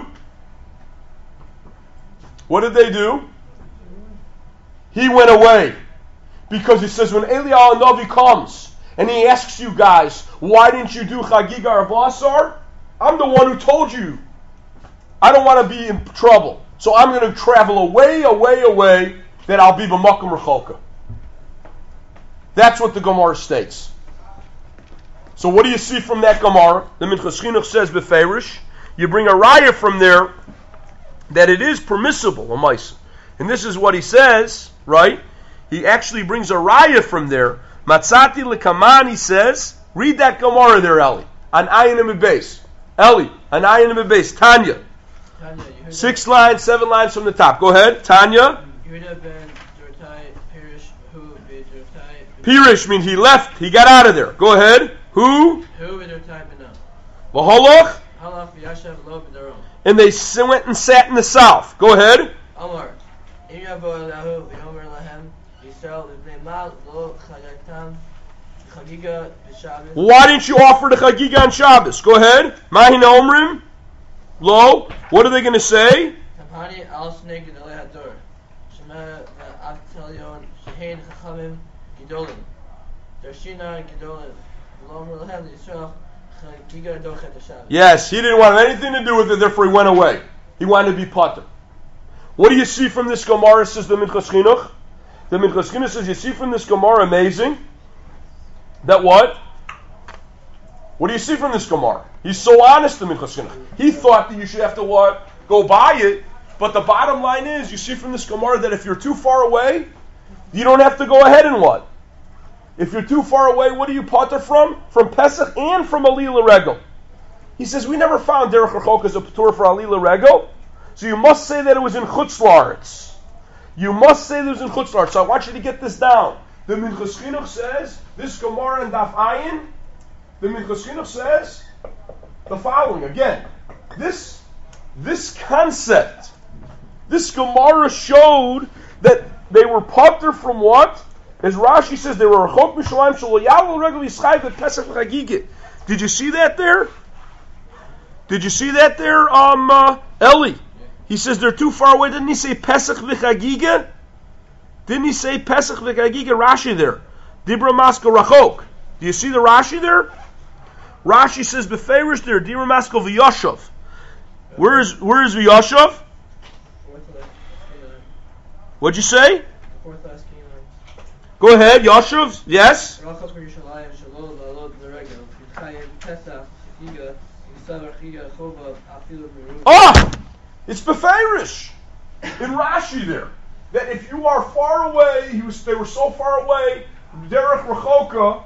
What did they do? He went away. Because he says when Eliyahu Hanavi comes and he asks you guys, why didn't you do Chagiga or Basar? I'm the one who told you. I don't want to be in trouble. So I'm going to travel away, away, away, that I'll be b'makom rechoka. That's what the Gemara states. So what do you see from that Gemara? The Minchas Chinuch says beferish. You bring a raya from there that it is permissible, a mice. And this is what he says, right? He actually brings a raya from there. Matzati lekaman, he says. Read that Gemara there, Eli. An ayin and base. Eli, an ayin and base. Tanya. Tanya, you heard Six lines, seven lines from the top. Go ahead. Tanya. Yehuda ben Dortai, Pirish, who ben Dortai. Pirish means he left. He got out of there. Go ahead. Who? Who ben Dortai bena. V'holach. Halach v'yashav lo b'darom. And they s- went and sat in the south. Go ahead. Amar, im yavo lahu v'yomer lahem, Yisrael v'bnei mal lo chagagtam, chagiga b'Shabbos. Why didn't you offer the Chagiga on Shabbos? Go ahead. Mahina Omrim. Lo. What are they going to say? Tampani al snei gedolei hador, shema v'aktalion shehein chachamim gedolim, darshina gedolim, v'lomer lahem Yisrael chagiga dochet Shabbos. Yes, he didn't want anything to do with it, therefore he went away. He wanted to be potter. What do you see from this Gemara, says the Minchas Chinuch? The Minchas Chinuch says, you see from this Gemara, amazing, that what? What do you see from this Gemara? He's so honest, the Minchas Chinuch. He thought that you should have to what? Go buy it, but the bottom line is, you see from this Gemara that if you're too far away, you don't have to go ahead and what? If you're too far away, what do you potter from? From Pesach and from Alila Regel. He says, we never found Derech Rechok as a patur for Alila Regel, so you must say that it was in Chutz La'aretz. You must say that it was in Chutz La'aretz. So I want you to get this down. The Minchas Chinuch says, this Gemara in Daf Ayin, the Minchas Chinuch says the following. Again, this, this concept, this Gemara showed that they were potter from what? As Rashi says, they were Rechok Mishalayim Shelo Yalu Regel Yischai V'Pesach V'Chagigah. Did you see that there? Did you see that there, um, uh, Eli? He says they're too far away. Didn't he say Pesach V'Chagigah? Didn't he say Pesach V'Chagigah? Rashi there. Dibra Masko Rachok. Do you see the Rashi there? Rashi says Beferish there. Dibra Masko V'Yoshav. Where is where is V'Yoshav? What'd you say? Fourth last king. Go ahead, Yoshav. Yes. Rachos Yerushalayim Shalom La'alot L'Regel Yitzchayim Pesach Chagiga Yisav Chagiga Chova Afilu Meru. Ah! It's Beferish in Rashi there. That if you are far away, he was they were so far away, Derech Rechoka,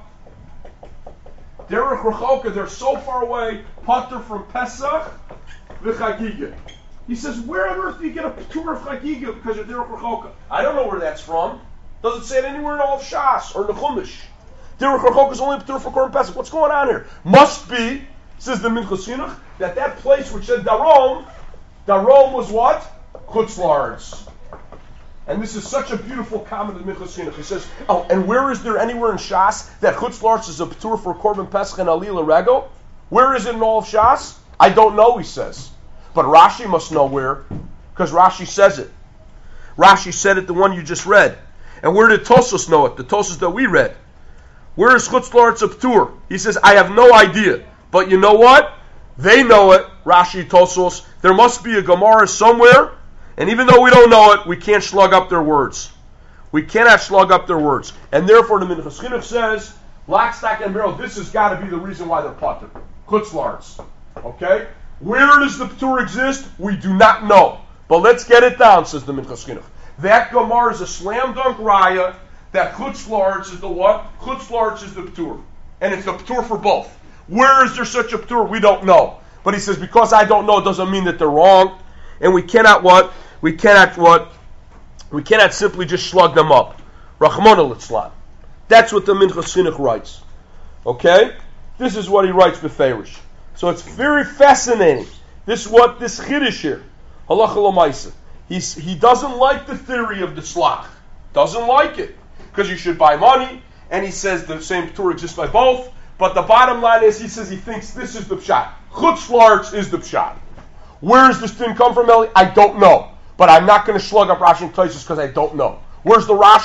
Derech Rechoka, they're so far away, Pater from Pesach, the Chagiga. He says, where on earth do you get a tour of Chagiga because of Derech Rechoka? I don't know where that's from. Doesn't say it anywhere in all of Shas or the Chumash. Derech Rechoka is only a tour for Korban Pesach. What's going on here? Must be, says the Minchas Chinuch, that that place which said Darom, Darom was what? Chutz La'aretz. And this is such a beautiful comment of Minchas Chinuch. He says, oh, and where is there anywhere in Shas that Chutz La'aretz is a patur for Korban Pesach and Alila Regel? Where is it in all of Shas? I don't know, he says. But Rashi must know where, because Rashi says it. Rashi said it, the one you just read. And where did Tosos know it? The Tosos that we read. Where is Chutz La'aretz a patur? He says, I have no idea. But you know what? They know it, Rashi, Tosos. There must be a Gemara somewhere. And even though we don't know it, we can't slug up their words. We cannot slug up their words. And therefore, the Minchas Chinuch says, lock, stock, and barrel, this has got to be the reason why they're potter. Chutz La'aretz. Okay? Where does the patur exist? We do not know. But let's get it down, says the Minchas Chinuch. That Gemara is a slam dunk raya that Chutz La'aretz is the what? Chutz La'aretz is the patur. And it's the patur for both. Where is there such a patur? We don't know. But he says, because I don't know doesn't mean that they're wrong. And we cannot what? We cannot what? We cannot simply just slug them up. Rachmana litzlan. That's what the Minchas Chinuch writes. Okay? This is what he writes beferish. So it's very fascinating. This is what this chiddush here. Halacha l'maisa. He's he doesn't like the theory of the slach. Doesn't like it because you should buy money. And he says the same patur exists by both. But the bottom line is, he says he thinks this is the pshat. Chutz La'aretz is the pshat. Where does this thing come from, Eli? I don't know. But I'm not going to slug up Rashi and Tosfos because I don't know. Where's the Rashi?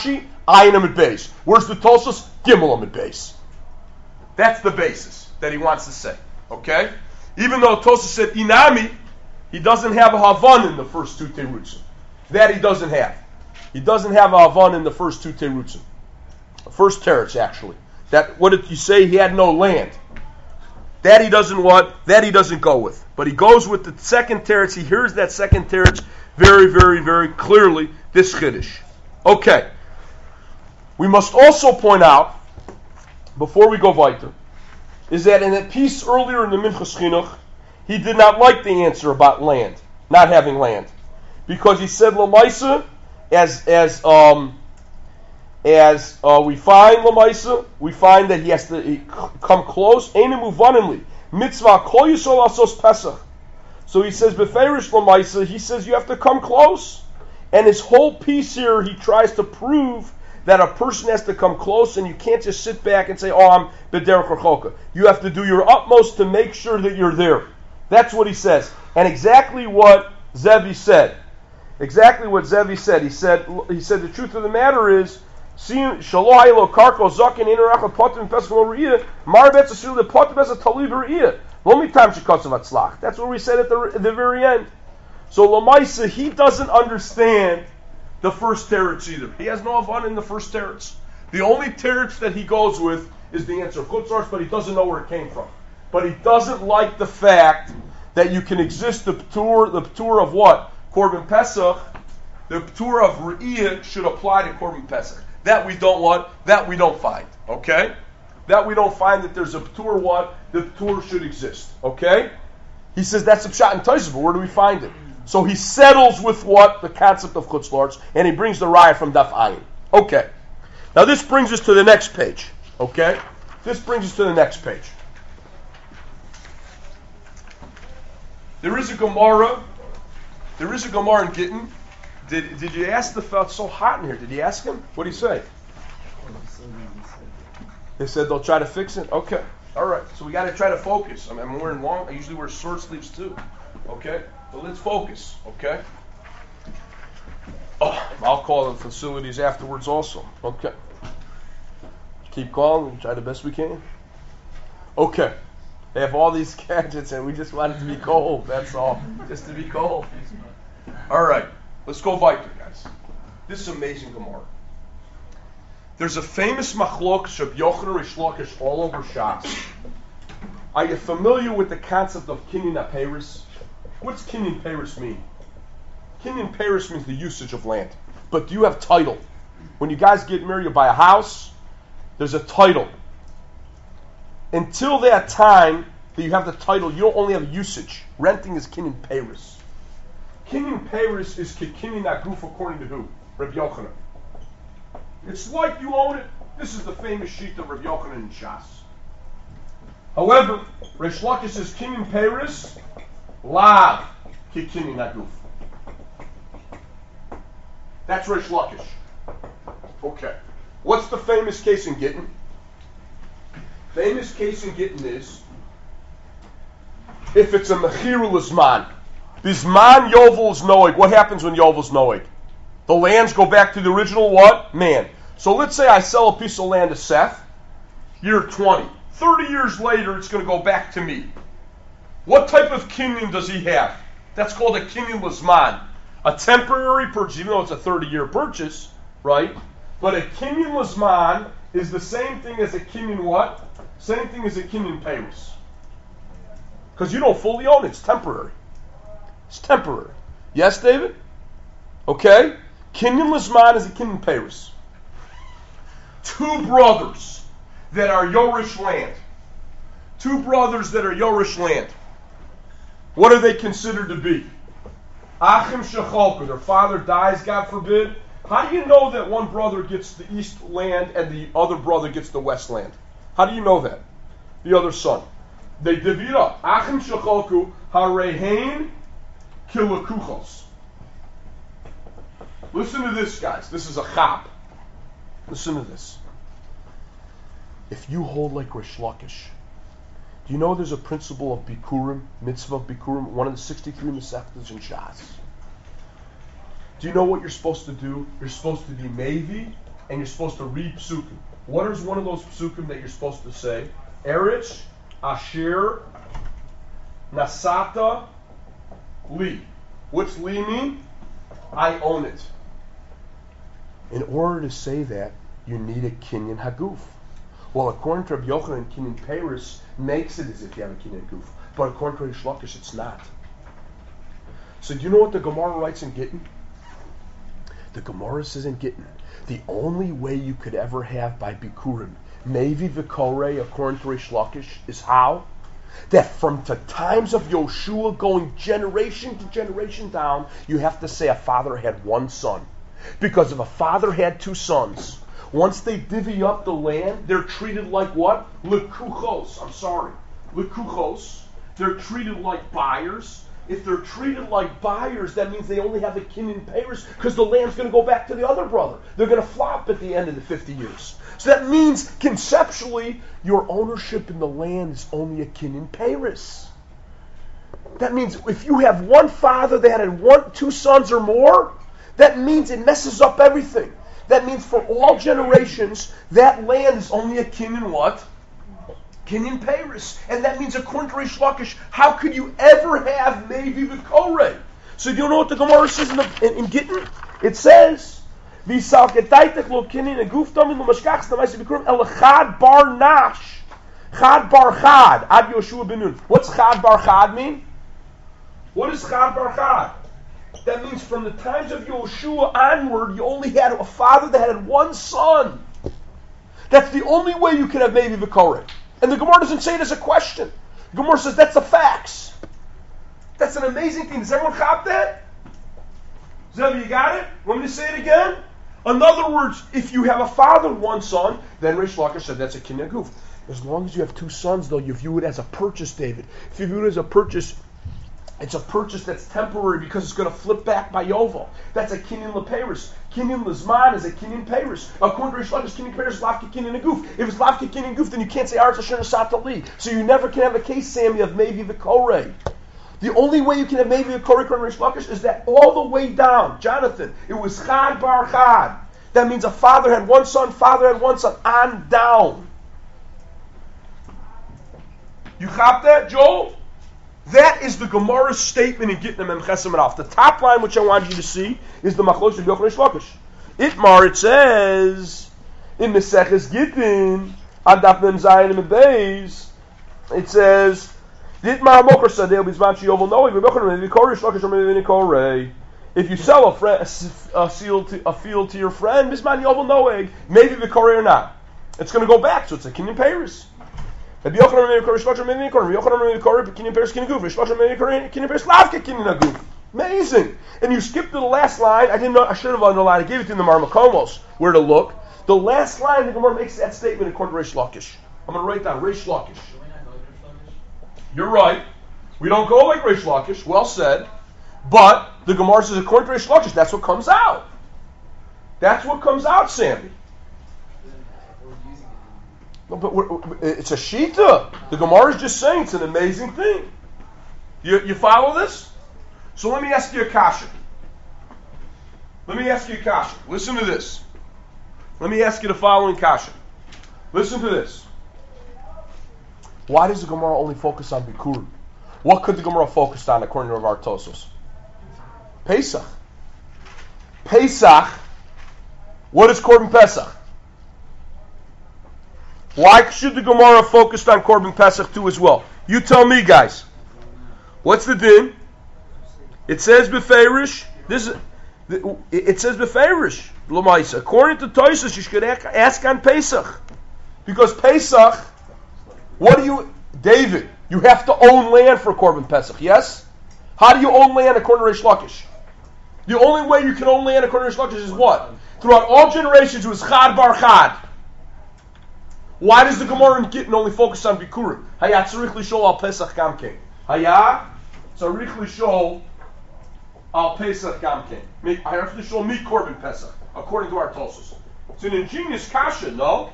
Ayin Amid Beis. Where's the Tosfos? Gimel Amid Beis. That's the basis that he wants to say. Okay? Even though Tosfos said Inami, he doesn't have a Havan in the first two Terutzim. That he doesn't have. He doesn't have a Havan in the first two Terutzim. First teretz, actually. That what did you say? He had no land. That he doesn't what? That he doesn't go with. But he goes with the second teretz. He hears that second teretz very, very, very clearly. This chiddush. Okay. We must also point out, before we go weiter, is that in a piece earlier in the Minchas Chinuch, he did not like the answer about land, not having land, because he said Lamaisa, as as um. As uh, we find Lamaisa, we find that he has to he come close. Einu muvanimli mitzvah kol yisol asos Pesach. So he says beferish Lamaisa. He says you have to come close. And his whole piece here, he tries to prove that a person has to come close, and you can't just sit back and say, "Oh, I'm b'derech rechoka." You have to do your utmost to make sure that you're there. That's what he says, and exactly what Zevi said. Exactly what Zevi said. He said. He said the truth of the matter is. That's what we said at the, the very end. So Lamaisa, he doesn't understand the first teretz either. He has no avon in the first teretz. The only teretz that he goes with is the answer of chutzars, but he doesn't know where it came from. But he doesn't like the fact that you can exist the p'tur, the p'tur of what? Korban Pesach. The p'tur of Re'iyah should apply to Korban Pesach. That we don't want, that we don't find, okay? That we don't find that there's a p'tur what? The p'tur should exist, okay? He says that's a pshat in Tosfos, but where do we find it? So he settles with what? The concept of chutz la'aretz, and he brings the raya from Daf Ayin. Okay. Now this brings us to the next page, okay? This brings us to the next page. There is a Gemara, there is a Gemara in Gittin. Did did you ask the fellow? It's so hot in here. Did you ask him? What did he say? They said they'll try to fix it. Okay, all right. So we got to try to focus. I mean, I'm wearing long. I usually wear short sleeves too. Okay, but let's focus. Okay. Oh, I'll call the facilities afterwards also. Okay. Keep calling and try the best we can. Okay. They have all these gadgets, and we just want it to be cold. That's all. Just to be cold. All right. Let's go weiter, guys. This is amazing Gemara. There's a famous machlok Sheb Yochanan Rish Lakish all over Shas. Are you familiar with the concept of kinyan aperis? What's kinyan aperis mean? Kinyan aperis means the usage of land. But do you have title? When you guys get married, you buy a house, there's a title. Until that time that you have the title, you don't only have usage. Renting is kinyan aperis. Kinyan Paris is Kinyan Aguf according to who? Reb Yochanan. It's like you own it. This is the famous sheet of Reb Yochanan in Shas. However, Rish Lakish says Kinyan Paris, Lav Ki Kinyan Aguf. That's Rish Lakish. Okay. What's the famous case in Gittin? Famous case in Gittin is if it's a Mechirul Zman. Bisman Yovel's Noeg. What happens when Yovel's Noeg? The lands go back to the original what? Man. So let's say I sell a piece of land to Seth, year twenty. thirty years later, it's going to go back to me. What type of kinyan does he have? That's called a kinyan l'zman. A temporary purchase, even though it's a thirty-year purchase, right? But a kinyan l'zman is the same thing as a kinyan what? Same thing as a kinyan peiros. Because you don't fully own it. It's temporary. It's temporary. Yes, David? Okay. Kinyan l'zman is a kinyan peiros. Two brothers that are Yorish land. Two brothers that are Yorish land. What are they considered to be? Achim shechalku. Their father dies, God forbid. How do you know that one brother gets the east land and the other brother gets the west land? How do you know that? The other son. They divvy it up. Achim shechalku harehain kilakuchos. Listen to this, guys. This is a chap. Listen to this. If you hold like Rish Lakish, do you know there's a principle of Bikurim, mitzvah of Bikurim, one of the sixty-three Masechtas in Shas? Do you know what you're supposed to do? You're supposed to be Mevi and you're supposed to read psukim. What is one of those psukim that you're supposed to say? Eretz Asher Nasata Li. What's Li mean? I own it. In order to say that, you need a kinyan haguf. Well, according to Rabbi Yochanan, kinyan Paris makes it as if you have a kinyan haguf. But according to Reish Lakish, it's not. So do you know what the Gemara writes in Gittin? The Gemara says in Gittin, the only way you could ever have by Bikurim, Mevi V'Korei, according to Reish Lakish, is how? That from the times of Yoshua going generation to generation down, you have to say a father had one son. Because if a father had two sons, once they divvy up the land, they're treated like what? Lekuchos. I'm sorry. Lekuchos. They're treated like buyers. If they're treated like buyers, that means they only have a kinyan payers because the land's going to go back to the other brother. They're going to flop at the end of the fifty years. So that means, conceptually, your ownership in the land is only a kinyan payers. That means if you have one father that had one, two sons or more, that means it messes up everything. That means for all generations, that land is only a kinyan what? Kinyan Paris. And that means according to Reish Lakish, how could you ever have Mevi V'Korei? So do you know what the Gemara says in, the, in, in Gittin? It says, V'sal ketaitek lo kinyan aguf tamid lo mashkach stamaisi b'kurim el chad bar nash. Chad bar chad. Ad Yoshua ben Nun. What's chad bar chad mean? What is chad bar chad? That means from the times of Yoshua onward, you only had a father that had one son. That's the only way you can have Mevi V'Korei. And the Gemara doesn't say it as a question. The Gemara says that's the facts. That's an amazing thing. Does everyone cop that? Zevi, you got it? Want me to say it again? In other words, if you have a father and one son, then Reish Lakish said that's a kinyan haguf. As long as you have two sons, though, you view it as a purchase, David. If you view it as a purchase, it's a purchase that's temporary because it's going to flip back by Yovel. That's a kinyan leperis. Kinyan lezman is a kinyan peris. According to Reish Lakish, kinyan peris is lavke kinyan aguf. If it's lavke kinyan aguf, then you can't say aretz asher nasata li. So you never can have a case, Sammy, of Mevi V'Korei. The only way you can have Mevi V'Korei according to Reish Lakish is that all the way down, Jonathan, it was chad bar chad. That means a father had one son, father had one son, on down. You cop that, Joel? That is the Gemara's statement in Gittin Mem Chesem Raf. The top line, which I want you to see, is the Machlokes of Yochanan Reish Lakish. Itmar, it says in Meseches Gittin, Adaf Mem Zayin Mem Beis, it says, Itmar Mokar Sadeh Bizman Sheyovel Noeg V'Yochanan Mem V'Korei Reish Lakish Mem V'Korei. If you sell a, friend, a, a, field to, a field to your friend, Bizman Yovel Noeg, maybe V'Korei or not, it's going to go back. So it's a kinyan payers. Rabbi Yochanan Mem V'Korei Reish Lakish Mem V'Korei. Rabbi Yochanan Mem V'Korei kinyan payers kinyan aguf. Reish Lakish Mem V'Korei kinyan payers lavke kinyan aguf. Amazing. And you skipped to the last line. I didn't know. I should have underlined. I gave it to you in the Marmakomos. Where to look? The last line, the Gemara makes that statement according to Reish Lakish. I'm going to write down Reish Lakish. You're right. We don't go like Reish Lakish. Well said. But the Gemara says according to Reish Lakish, that's what comes out. That's what comes out, Sammy. No, but we're, it's a shita. The Gemara is just saying it's an amazing thing. You, you follow this? So let me ask you a kasha. Let me ask you a kasha. Listen to this. Let me ask you the following kasha. Listen to this. Why does the Gemara only focus on Bikurim? What could the Gemara focus on according to Rav Tosos? Pesach. Pesach. What is Korban Pesach? Why should the Gemara focus on Korban Pesach too as well? You tell me, guys. What's the din? It says befeirish. This is, it says befeirish. L'maisa. According to Tosos, you should ask on Pesach, because Pesach. What do you, David? You have to own land for Korban Pesach. Yes. How do you own land according to Reish Lakish? The only way you can own land according to Reish Lakish is what? Throughout all generations, it was chad bar chad. Why does the Gemara in Gittin only focus on Bikurim? Haya tzarich lishol al Pesach gamkein. Haya tzarich lishol al Pesach gamkein. I have to show me Korban Pesach according to our Tosos. It's an ingenious kasha, no?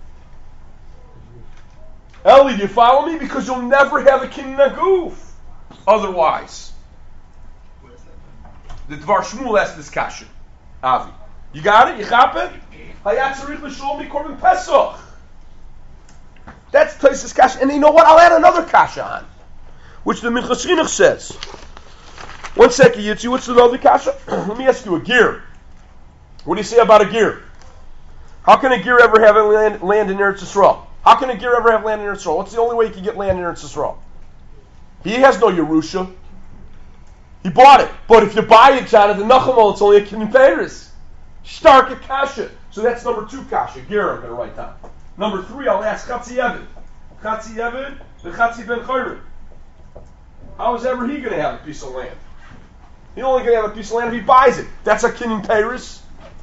Eli, do you follow me? Because you'll never have a kinyan aguf otherwise. The Dvar Shmuel asked this kasha. Avi. You got it? You chop it? Hayat tzarich l'shalom mikorban Pesach. That's Tosfos kasha. And you know what? I'll add another kasha on, which the Minchas Chinuch says. One second, Yitzi. What's the other kasha? Let me ask you a gear. What do you say about a gear? How can a gear ever have a land, land in Eretz Yisrael? How can a gear ever have land in Eretz Yisrael? What's the only way he can get land in Eretz Yisrael? He has no Yerusha. He bought it. But if you buy it, Jonathan Nachamol, it's only a Kinyan Peiris. Stark a kasha. So that's number two kasha. Gear I'm going to write down. Number three, I'll ask Chatzi Eved. Chatzi Eved and Chatzi Ben Chayrin. How is ever he going to have a piece of land? He's only going to have a piece of land if he buys it. That's a Kinyan Peiris.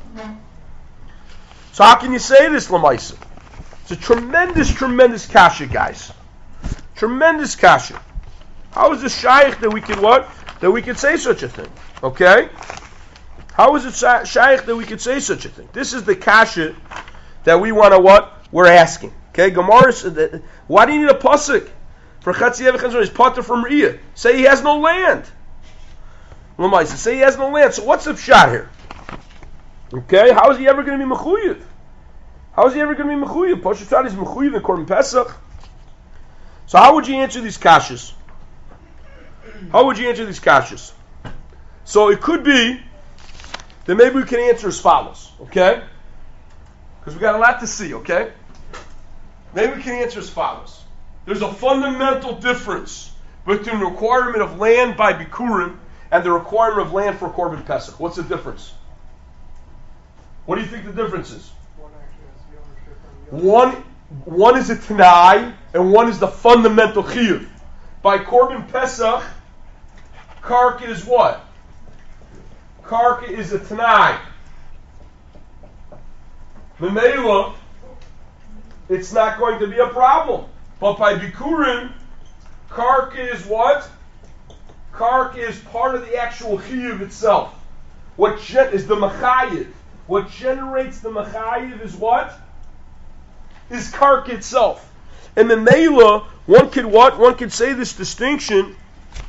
So how can you say this, Lamaisa? It's a tremendous, tremendous kasha, guys. Tremendous kasha. How is it shaykh that we could what? That we could say such a thing? Okay? How is it shaykh that we could say such a thing? This is the kasha that we want to what? We're asking. Okay? Gemara said, why do you need a pasuk? For Chatzi Eved Chatzi, he's potter from Riyah. Say he has no land. Lamaisa, say he has no land. So what's the pshat here? Okay, how is he ever going to be mechuyev? How is he ever going to be mechuyev? Poshet is mechuyev in Korban Pesach. So how would you answer these kashas? How would you answer these kashas? So it could be that maybe we can answer as follows, okay? Because we got a lot to see, okay? Maybe we can answer as follows. There's a fundamental difference between the requirement of land by Bikurim and the requirement of land for Korban Pesach. What's the difference? What do you think the difference is? One, one is a Tanai, and one is the fundamental Chiyuv. By Korban Pesach, Karka is what? Karka is a Tanai. Memela, it's not going to be a problem. But by Bikurim, Karka is what? Karka is part of the actual Chiyuv itself. What gen- is the Machayiv? What generates the Machayiv is what? Is Karka itself. And the Mela, one could what? One could say this distinction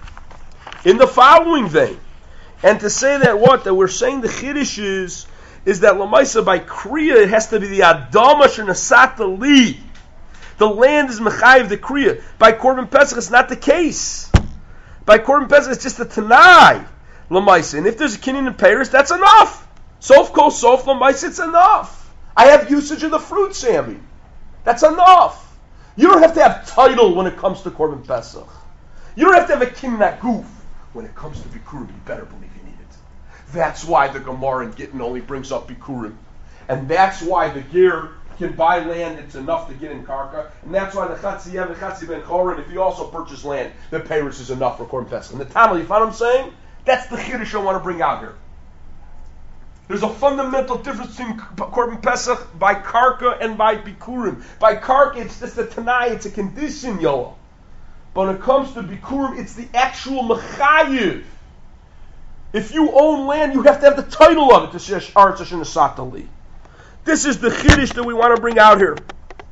in the following vein. And to say that what? That we're saying the Chiddush is, is that Lamaisa by Kriya, it has to be the Adama Shenasata Li. The land is Machayiv the Kriya. By Korban Pesach, it's not the case. By Korban Pesach, it's just a Tanai. Lamaisa. And if there's a Kinyan in Paris, that's enough. Sof kol sof l'mais, it's enough. I have usage of the fruit, Sammy. That's enough. You don't have to have title when it comes to Korban Pesach. You don't have to have a kinyan guf when it comes to Bikurim. You better believe you need it. That's why the Gemara in Gittin only brings up Bikurim. And that's why the Ger can buy land, it's enough to get in Karka. And that's why the Chatzi Eved, Chatzi Ben Chorin, if you also purchase land, the Paris is enough for Korban Pesach. And the Tamil, you find what I'm saying? That's the Chiddush I want to bring out here. There's a fundamental difference between Korban Pesach by Karka and by Bikurim. By Karka, it's just a Tanai, it's a condition, Yoah. But when it comes to Bikurim, it's the actual Mechayiv. If you own land, you have to have the title of it to say Aretz Hashem Nesatali. This is the Chiddush that we want to bring out here.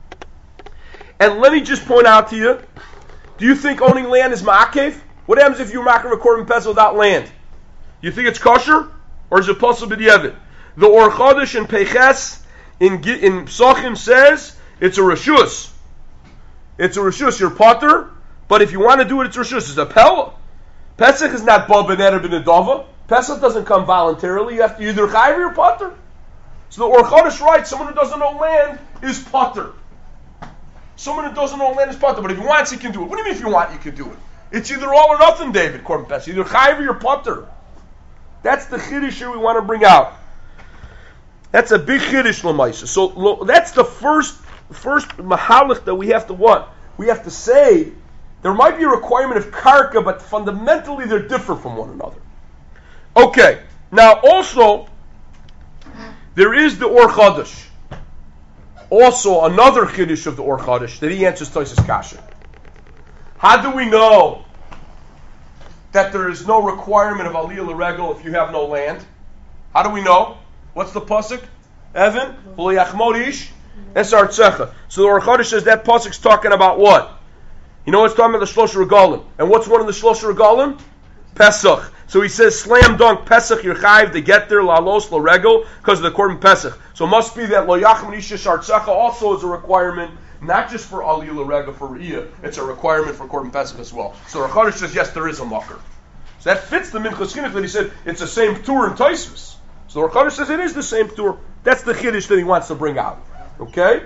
And let me just point out to you, do you think owning land is Ma'akev? What happens if you're Ma'akev a Korban Pesach without land? You think it's kosher? Or is it possible b'diavad? The Or Chodesh in Peiches in in Psachim says it's a reshus. It's a reshus. You're potter, but if you want to do it, it's a reshus. It's a pella. Pesach is not ba b'neder b'nedava. Pesach doesn't come voluntarily. You have to either chayiv or you're potter. So the Or Chodesh writes, someone who doesn't own land is potter. Someone who doesn't own land is potter. But if he wants, he can do it. What do you mean if you want, you can do it? It's either all or nothing, David. Korban Pesach. Either chayiv or you're potter. That's the Chiddush we want to bring out. That's a big Chiddush, Lamaisa. So lo, that's the first first Mahalach that we have to what? We have to say there might be a requirement of Karka, but fundamentally they're different from one another. Okay. Now also, there is the Or Chodesh. Also another Chiddush of the Or Chodesh that he answers Tosfos Kasha. How do we know that there is no requirement of Aliyah L'Regel if you have no land? How do we know? What's the pasuk? Evan, V'Yachmodish, Esar Tzecha. So the Or Chodesh says that pasuk's talking about what? You know, it's talking about the Shlosha Regalim. And what's one of the Shlosha Regalim? Pesach. So he says, slam dunk Pesach, you're chayiv to get there, lalos, laregel, because of the Korban Pesach. So it must be that lo yachim isha shartzecha also is a requirement, not just for aliyah laregel, for Re'iyah, it's a requirement for Korban Pesach as well. So Rav Chodesh says, yes, there is a makar. So that fits the Minchas Chinuch that he said, it's the same Tur in Tosfos. So Rav Chodesh says it is the same Tur. That's the Chiddush that he wants to bring out. Okay?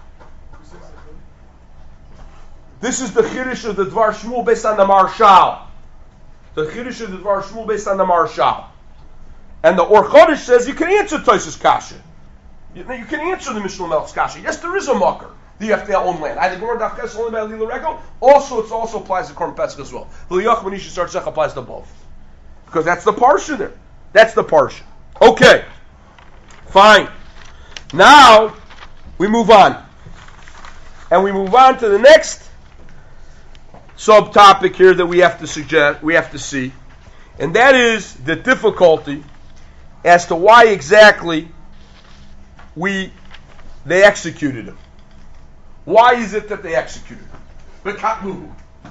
This is the Chiddush of the Dvar Shmuel based on the Marshal. The Chiddush of the Dvar Shmuel based on the Marshal. And the Or Chodesh says you can answer Tosfos Kasha. You, you can answer the Mishnah Melch's Kasha. Yes, there is a makar. You have to own land. Either Gemara Daf Ches only by Lila Regel. Also, it also applies to Korban Pesach as well. L'yach when Isha starts applies to both. Because that's the parsha there. That's the parsha. Okay. Fine. Now, we move on. And we move on to the next subtopic here that we have to suggest, we have to see, and that is the difficulty as to why exactly we they executed him. Why is it that they executed him?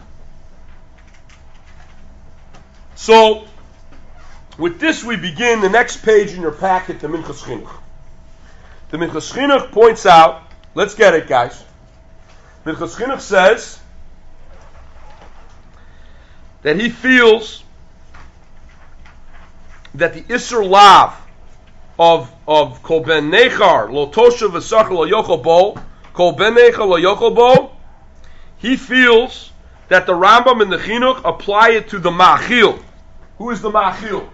So, with this we begin the next page in your packet, the Minchas Chinuch. The Minchas Chinuch points out, let's get it, guys. Minchas Chinuch says that he feels that the Isser Lav of of Kol Ben Nechar Lo Toshav V'Sachar Lo Yochel Bo, Kol Ben Nechar Lo Yochel Bo, he feels that the Rambam and the Chinuch apply it to the Ma'achil. Who is the Ma'achil?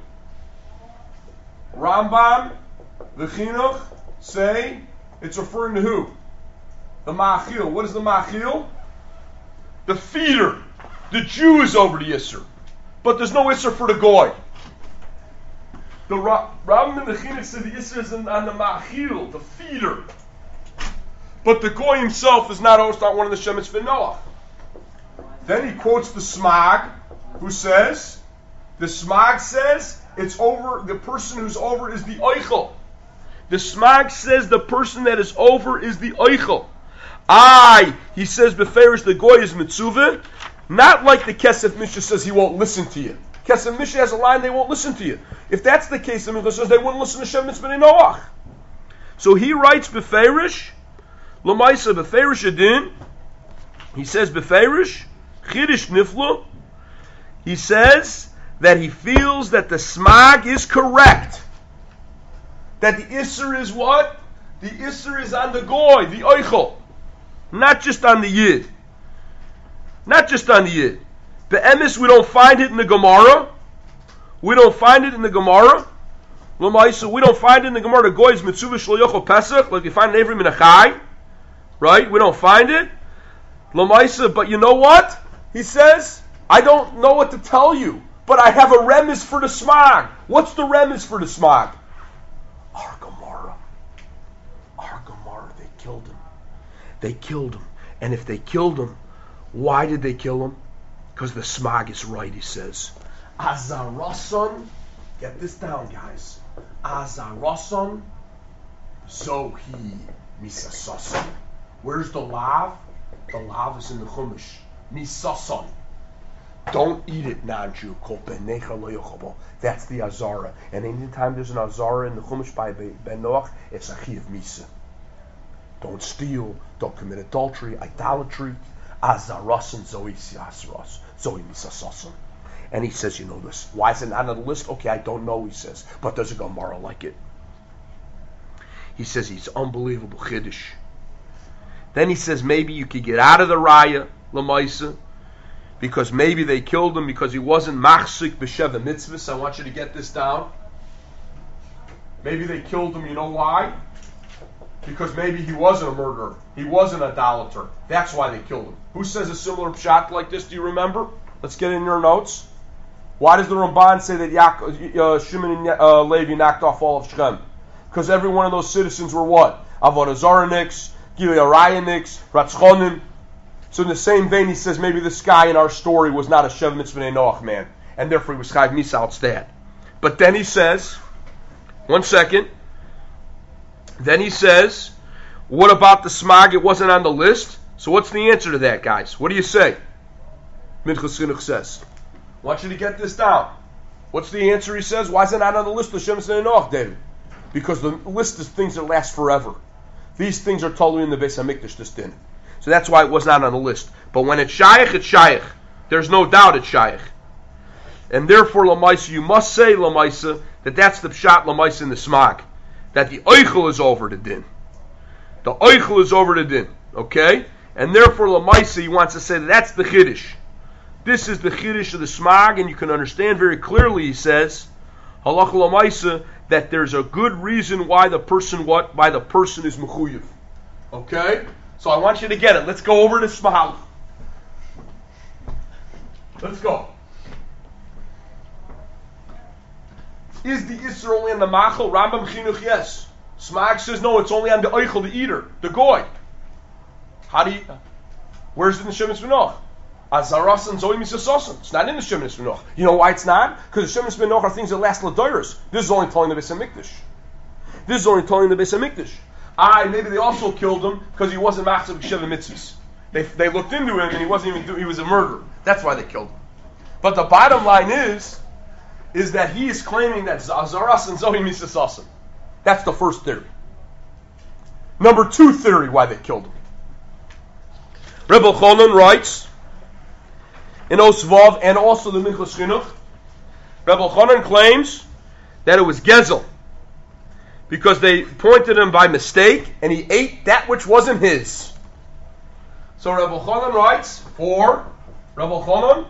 Rambam, the Chinuch say it's referring to who? The Ma'achil. What is the Ma'achil? The feeder. The Jew is over the Isser. But there's no Isser for the Goy. The Rambam and the Chinuch say the Isser is on the Ma'achil, the feeder. But the Goy himself is not, not one of the Shemitz Ben Noach. Then he quotes the Smag, who says, the Smag says, it's over, the person who's over is the Eichel. The Smag says the person that is over is the Eichel. I, he says, Beferish the Goy is Mitzuvah, not like the Kesef Mishnah says he won't listen to you. Kesef Mishnah has a line, they won't listen to you. If that's the case, the Mishnah says they wouldn't listen to Shemitz Ben Noach. So he writes Beferish, Lamaisa Beferish Adin, he says Beferish, Chiddush Nifla, he says that he feels that the Smag is correct. That the Isser is what? The Isser is on the Goy, the Eichel. Not just on the Yid. Not just on the Yid. Be'emes, we don't find it in the Gemara. We don't find it in the Gemara. L'maisa, we don't find it in the Gemara. The Goy is Mitzuvah Shlo Yochel Pesach, like you find it in Avrim Minachai. Right? We don't find it. L'maisa, but you know what? He says, I don't know what to tell you, but I have a remiz for the Smag. What's the remiz for the Smag? Our Gemara. Our Gemara, they killed him. They killed him. And if they killed him, why did they kill him? Because the Smag is right, he says. Azarason, get this down, guys. Azarason, Zohi Misasason. Where's the lav? The lav is in the Chumash. Misason. Don't eat it, non-Jew. That's the Azara. And anytime there's an Azara in the Chumash by Ben Noach, it's a Chi of Misa. Don't steal. Don't commit adultery, idolatry. Azarasan Zoe Siasras. Zoe Misasasan. And he says, you know this. Why is it not on the list? Okay, I don't know, he says. But there's a Gemara like it. He says he's unbelievable Chiddush. Then he says maybe you could get out of the Raya, Lamaisa, because maybe they killed him because he wasn't machzik b'sheva mitzvahs. I want you to get this down. Maybe they killed him, you know why? Because maybe he wasn't a murderer. He was an idolater. That's why they killed him. Who says a similar pshat like this? Do you remember? Let's get in your notes. Why does the Ramban say that Yaakov, uh, Shimon and uh, Levi knocked off all of Shechem? Because every one of those citizens were what? Avodah Zaraniks, Gilearayaniks, Ratzchonim. So in the same vein, he says maybe this guy in our story was not a Shev Mitzvah Noach man, and therefore he was Chayv Misa Alstad. But then he says, one second, then he says, what about the Smag? It wasn't on the list. So what's the answer to that, guys? What do you say? Minchas Chinuch says. I want you to get this down. What's the answer? He says, why is it not on the list of Shemitz Ne'enoch, David? Because the list is things that last forever. These things are totally in the Beis HaMikdash, this din. So that's why it was not on the list. But when it's Shaykh, it's Shaykh. There's no doubt it's Shaykh. And therefore, Lamaisa, you must say, Lamaisa, that that's the Pshat Lamaisa in the Smag. That the Eichel is over the din. The Eichel is over the din. Okay? And therefore, Lamaisa, he wants to say that that's the Chiddush. This is the Chiddush of the Smag, and you can understand very clearly, he says, Halacha Lamaisa, that there's a good reason why the person what? Why the person is Mechuyev. Okay? So I want you to get it. Let's go over to Smag. Let's go. Is the Isser only on the Machal? Rambam Chinuch, yes. Smag says no, it's only on the Eichel, the eater, the Goy. How do you... Where's it in the Shemitz V'noch? Azaras and Zoe Misasosan. It's not in the Shemitz V'noch. You know why it's not? Because the Shemitz V'noch are things that last L'doiros. This is only telling the Beis HaMikdash. This is only telling the Beis HaMikdash. Ah, maybe they also killed him because he wasn't Machzav Sheva Mitzvahs. They, they looked into him and he wasn't even doing, he was a murderer. That's why they killed him. But the bottom line is, is that he is claiming that Azaras and Zoe Misasosan. That's the first theory. Number two theory why they killed him. Rebbe Chonon writes in Osvav and also the Minchas Chinuch, Rebbe Chonon claims that it was Gezel because they pointed him by mistake and he ate that which wasn't his. So Rebbe Chonon writes for Rebbe Chonon,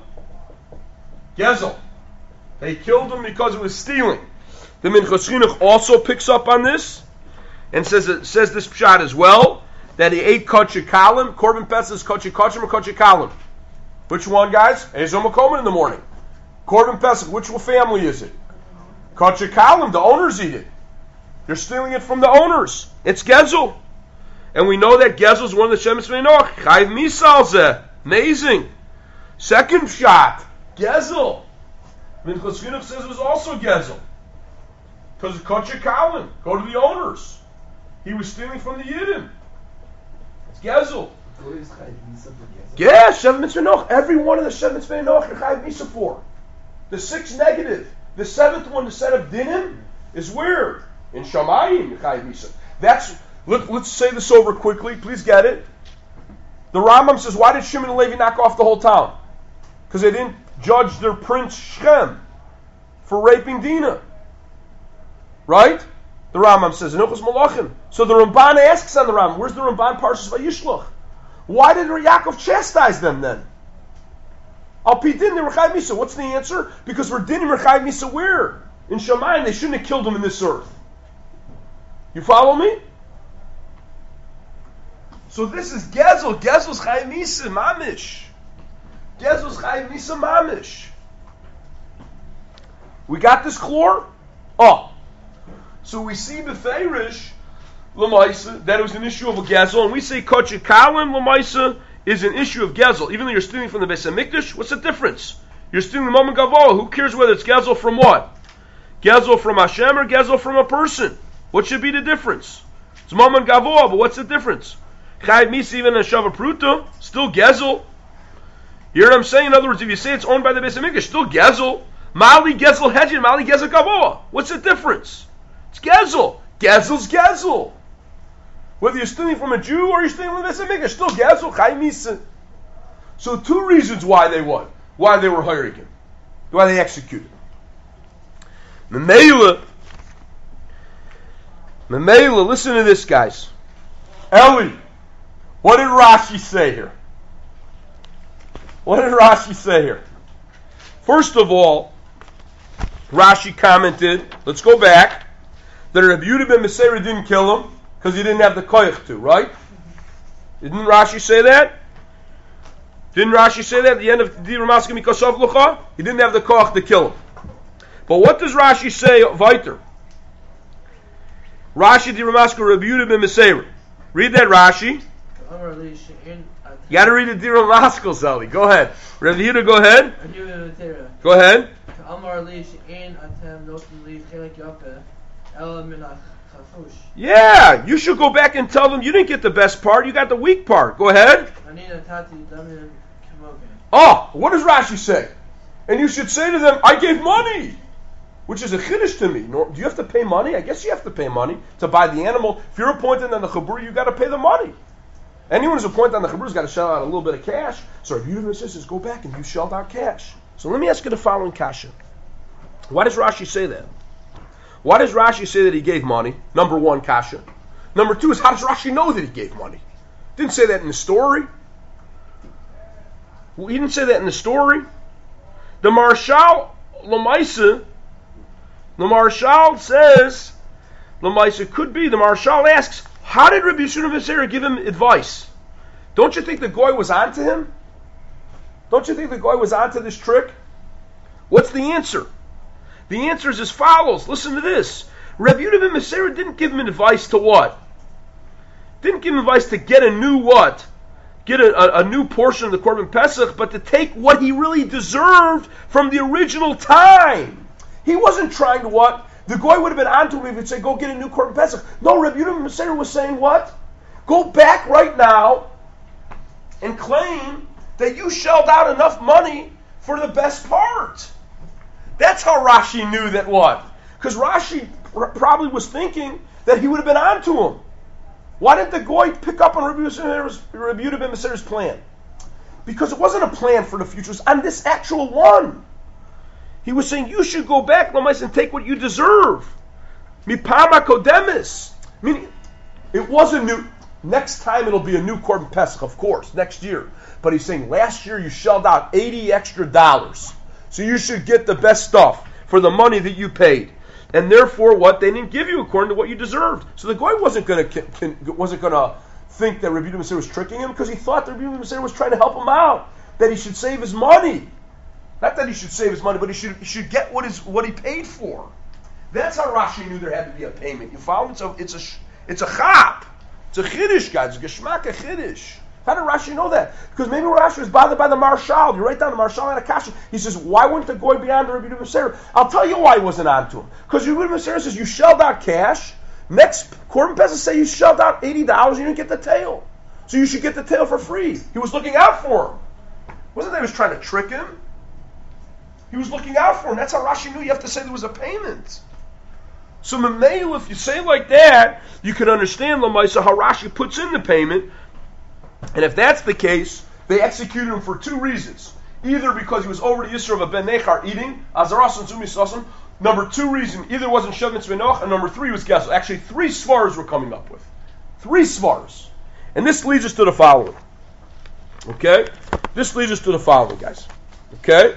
Gezel. They killed him because it was stealing. The Minchas Chinuch also picks up on this and says it says this pshat as well, that he ate kachik kalim. Korban Pesach is kachik kachim or kachik kalim. Which one, guys? Ezra Makoman in the morning. Korban Pesach, which family is it? Kachik kalim, the owners eat it. They're stealing it from the owners. It's Gezel. And we know that Gezel is one of the Shemitz V'noch. Chayv Misal zeh. Amazing. Second pshat, Gezel. Minchas Chinuch says it was also Gezel. Because of Kachik kalim. Go to the owners. He was stealing from the Yidden. It's Gezel. Yeah, Shev Mitzvah Noach. Every one of the Shev Mitzvah Noach you're Chayiv Misa for. The sixth negative. The seventh one, the set of Dinim, is where? In Shamayim, you're Chayiv Misa. That's, let, let's say this over quickly. Please get it. The Rambam says, why did Shimon and Levi knock off the whole town? Because they didn't judge their prince Shem for raping Dinah. Right? The Rambam says, Enuchos Malachim. So the Ramban asks on the Rambam, where's the Ramban Parshas Vayishlach? Why did Yaakov chastise them then? Al Pi Din, they were Chayiv Misa. What's the answer? Because we're Dinim, we're Chayiv Misa where? In Shamayim, they shouldn't have killed him in this earth. You follow me? So this is Gezel. Gezel's Chayiv Misa, Mamish. Gezel's Chayiv Misa, Mamish. We got this chlor? Oh. So we see Beferish, Lamaisa, that it was an issue of a Gezel, and we say Kachik Kalim, Lamaisa, is an issue of Gezel. Even though you're stealing from the Beis HaMikdash, what's the difference? You're stealing the Mammon Gavoah. Who cares whether it's Gezel from what? Gezel from Hashem or Gezel from a person? What should be the difference? It's Mammon Gavoah, but what's the difference? Chayiv Misa even in Shava Pruta, still Gezel. You hear what I'm saying? In other words, if you say it's owned by the Beis HaMikdash, still Gezel. Mali Gezel Hedjin, Mali Gezel Gavoah. What's the difference? It's Gezel. Gezel's Gezel. Whether you're stealing from a Jew or you're stealing from the Beis HaMikdash, still Gezel, Chayiv Misa. So two reasons why they won, why they were hiring him, why they executed. Memela, Memela, listen to this, guys. Eli, what did Rashi say here? What did Rashi say here? First of all, Rashi commented, let's go back, that Rabbi Yehuda ben Meseira didn't kill him because he didn't have the koyach to, right? Didn't Rashi say that? Didn't Rashi say that at the end of Di Ramaska Mikosov Lucha? He didn't have the koyach to kill him. But what does Rashi say weiter? Rashi Di Ramaska Rabbi Yehuda ben Meseira. Read that, Rashi. You got to read the Di Ramaska, Zali. Go ahead. Rabbi Yehuda, go ahead. Go ahead. Yeah, you should go back and tell them you didn't get the best part, you got the weak part. Go ahead. Oh, what does Rashi say? And you should say to them, I gave money. which is a chiddush to me. Do you have to pay money? I guess you have to pay money to buy the animal. If you're appointed on the chabur, you got to pay the money. Anyone who's appointed on the chabur has got to shell out a little bit of cash. So Rabbi Yehuda says, go back and you shelled out cash. So let me ask you the following kasha. Why does Rashi say that? Why does Rashi say that he gave money? Number one, kasha. Number two is, how does Rashi know that he gave money? Didn't say that in the story. Well, he didn't say that in the story. The Marshal Lamaisa, the Marshal says, Lamaisa could be, the Marshal asks, how did Rabbi Yisrael Beseira give him advice? Don't you think the Goy was onto him? Don't you think the Goy was onto this trick? What's the answer? The answer is as follows. Listen to this. Rabbi Yehuda Beseira didn't give him advice to what? Didn't give him advice to get a new what? Get a, a, a new portion of the Korban Pesach, but to take what he really deserved from the original time. He wasn't trying to what? The Goy would have been onto him if he'd say, go get a new Korban Pesach. No, Rabbi Yehuda Beseira was saying what? Go back right now and claim that you shelled out enough money for the best part. That's how Rashi knew that what? Because Rashi r- probably was thinking that he would have been onto him. Why didn't the Goy pick up on Rabbi Yehuda ben Beseira's plan? Because it wasn't a plan for the future. It was on this actual one. He was saying, you should go back, Lamais, and take what you deserve. Mipama kodemis. Meaning, it was a new, next time it'll be a new Korban Pesach, of course, next year. But he's saying, last year you shelled out eighty extra dollars. So you should get the best stuff for the money that you paid. And therefore, what? They didn't give you according to what you deserved. So the Goy wasn't going to wasn't going to think that Rabbi Yehuda Beseira was tricking him, because he thought that Rabbi Yehuda Beseira was trying to help him out, that he should save his money. Not that he should save his money, but he should he should get what is what he paid for. That's how Rashi knew there had to be a payment. You follow? It's a it's a it's a chap. It's a chiddush, guys. It's a geschmack a chiddush. How did Rashi know that? Because maybe Rashi was bothered by the Marshal. You write down the Marshal had a kasha. He says, why wouldn't the Goy be on to Rabbi Yehuda Beseira? I'll tell you why he wasn't on to him. Because Rabbi Yehuda Beseira says, you shelled out cash. Next Korban Pesach say you shelled out eighty dollars and you didn't get the tail. So you should get the tail for free. He was looking out for him. Wasn't that he was trying to trick him? He was looking out for him. That's how Rashi knew you have to say there was a payment. So Mamelu, if you say it like that, you can understand Lamaisa how Rashi puts in the payment. And if that's the case, they executed him for two reasons. Either because he was over the Yisra of a Ben Nechar eating, Azaras and Zumi Sasam. Number two reason, either wasn't Shev Mitzvah Noach, and number three was Gesel. Actually, three svars we're coming up with. Three svars. And this leads us to the following. Okay? This leads us to the following, guys. Okay?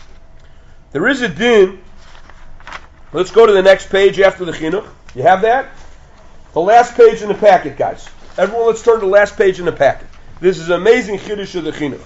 There is a din. Let's go to the next page after the chinuch. You have that? The last page in the packet, guys. Everyone, let's turn to the last page in the packet. This is an amazing chiddush of the chinuch.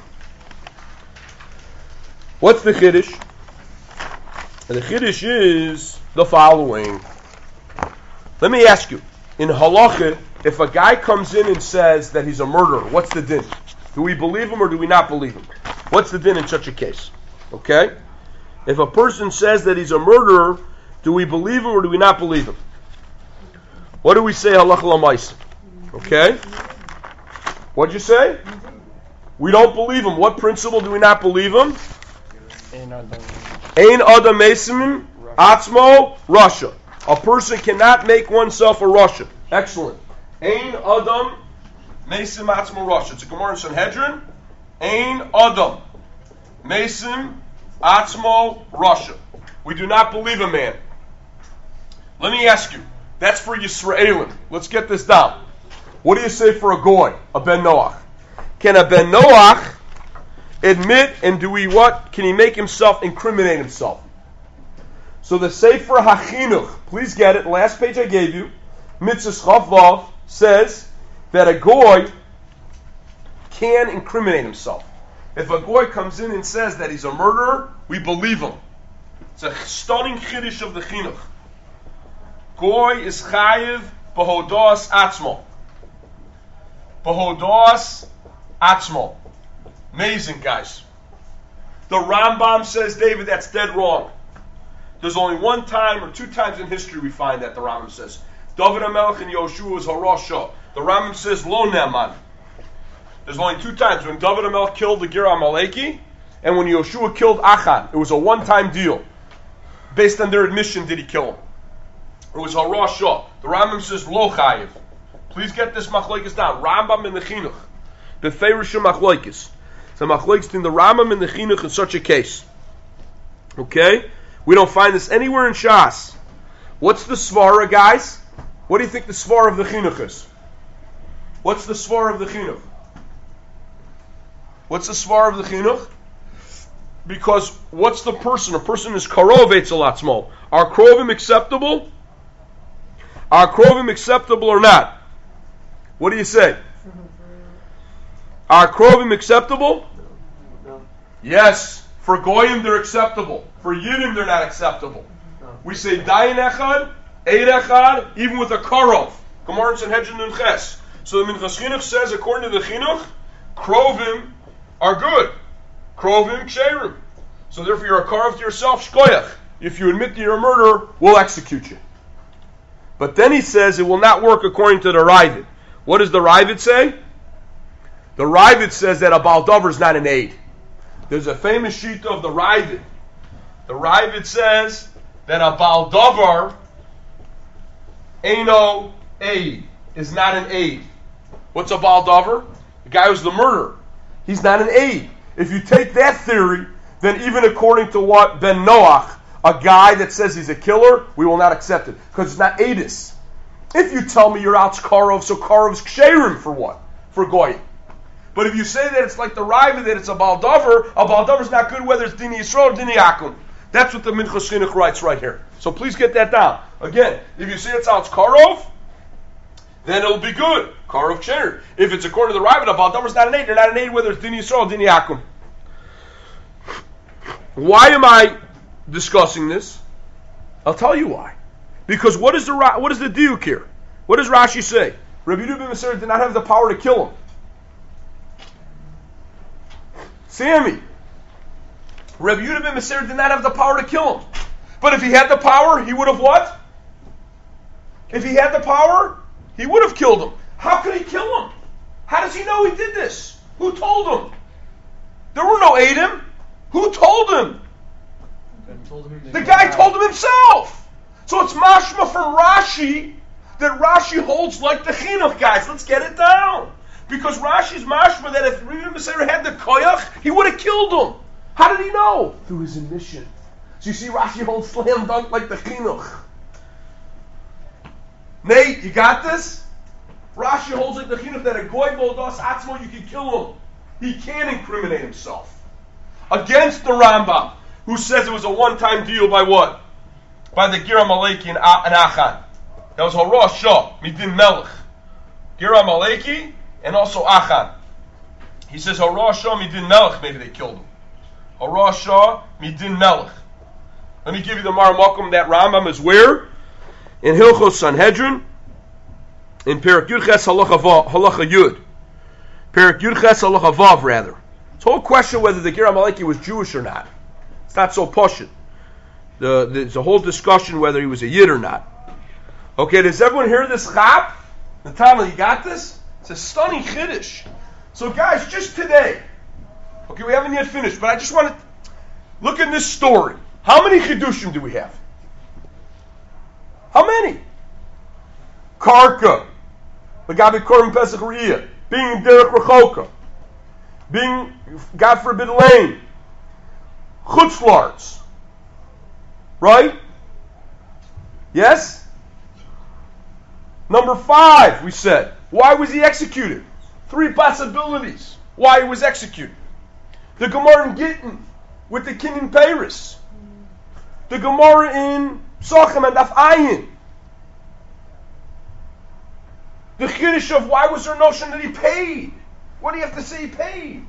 What's the chiddush? And the chiddush is the following. Let me ask you. In halacha, if a guy comes in and says that he's a murderer, what's the din? Do we believe him or do we not believe him? What's the din in such a case? Okay? If a person says that he's a murderer, do we believe him or do we not believe him? What do we say halacha l'maisa? Okay? What'd you say? We don't believe him. What principle do we not believe him? Ein adam mesim atzmo rasha. A person cannot make oneself a rasha. Excellent. Ein adam mesim atzmo rasha. It's a Gemara in Sanhedrin. Ein adam mesim atzmo rasha. We do not believe a man. Let me ask you. That's for Yisraelim. Let's get this down. What do you say for a goy, a ben Noach? Can a ben Noach admit, and do we what? Can he make himself incriminate himself? So the Sefer HaChinuch, please get it, last page I gave you, Mitzvah Chavav, says that a goy can incriminate himself. If a goy comes in and says that he's a murderer, we believe him. It's a stunning chiddush of the chinuch. Goy is chayiv b'hodas atzmo. B'hodas atzmo. Amazing, guys. The Rambam says, David, that's dead wrong. There's only one time or two times in history we find that, the Rambam says. David HaMelech and Yoshua was Harosha. The Rambam says, Lo Ne'aman. There's only two times. When David HaMelech killed the Ger Amaleki, and when Yoshua killed Achan. It was a one-time deal. based on their admission, did he kill him? It was Hara Shah. The Rambam says, Lo Chayiv. Please get this machlokes down. Rambam in the Chinuch. Beferish machlokes. So machlokes in the Rambam in the Chinuch in such a case. Okay? We don't find this anywhere in Shas. What's the Svara, guys? What do you think the Svara of the Chinuch is? What's the Svara of the Chinuch? What's the Svara of the Chinuch? Because what's the person? A person is Karov Eitzel. Are Krovim acceptable? Are Krovim acceptable or not? What do you say? Are Krovim acceptable? No. Yes. For Goyim they're acceptable. For Yiddim they're not acceptable. No. We say Dayan Echad, Eid Echad, even with a Karov. Gemara in Sanhedrin Nun Ches. So the Minchas Chinuch says, according to the Chinuch, Krovim are good. Krovim Ksherim. So therefore you're a Karov to yourself, Shkoyach. If you admit that you're a murderer, we'll execute you. But then he says it will not work according to the Ravid. What does the Ravid say? The Ravid says that a Baldover is not an aid. There's a famous sheet of the Ravid. The Ravid says that a Baldover, Eino aid, is not an aid. What's a Baldover? The guy who's the murderer. He's not an aid. If you take that theory, then even according to what Ben Noach, a guy that says he's a killer, we will not accept it. Because it's not Aedis. If you tell me you're out Karov, so Karov's Ksherim for what? For Goy. But if you say that it's like the Ravid, that it's a Baldover, a Baldover's not good whether it's Dini Yisrael or Dini Akum. That's what the Minchas Chinuch writes right here. So please get that down. Again, if you say it's out Karov, then it'll be good. Karov Ksherim. If it's according to the Ravid, a Baldover's not an aid, they're not an aid whether it's Dini Yisrael or Dini Akum. Why am I discussing this? I'll tell you why. Because what is the what is the diuk here? What does Rashi say? Rabbi Yehuda ben Meser did not have the power to kill him. Sammy, Rabbi Yehuda ben Meser did not have the power to kill him. But if he had the power, he would have what? If he had the power, he would have killed him. How could he kill him? How does he know he did this? Who told him? There were no Adam. Who told him? Told him the guy told him himself. So it's mashma from Rashi that Rashi holds like the Chinuch, guys. Let's get it down. Because Rashi's mashma that if Rabbi Meser had the koyach, he would have killed him. How did he know? Through his admission. So you see Rashi holds slam dunk like the Chinuch. Nate, you got this? Rashi holds like the Chinuch that a goy boldas atzmo, you can kill him. He can't incriminate himself. Against the Rambam, who says it was a one-time deal by what? By the Gira Maleki and Achan. That was Hara Shah, Midin Melech. Gira Maleki and also Achan. He says Hara Shah, Midin Melech, maybe they killed him. Hara Shah, Midin Melech. Let me give you the Maramakum. That Rambam is where? In Hilchos Sanhedrin, in Perak Yudches Halacha Yud. Perak Yudches Halacha Vav, rather. It's a whole question whether the Gira Maleki was Jewish or not. It's not so poshut. The, the, there's a whole discussion whether he was a Yid or not. Okay, does everyone hear this chap? Nathaniel, you got this? It's a stunning chiddush. So guys, just today, okay, we haven't yet finished, but I just want to look at this story. How many chiddushim do we have? How many? Karka, Lagabi Korim Pesach Riyah, being Derek Rechoka, being, God forbid, lame, chutzlarts. Right? Yes? Number five, we said. Why was he executed? Three possibilities why he was executed. The Gemara in Gittin with the Kinyan Peiris. The Gemara in Psachim and Daf Ayin. The Chiddush of why was there a notion that he paid? What do you have to say he paid?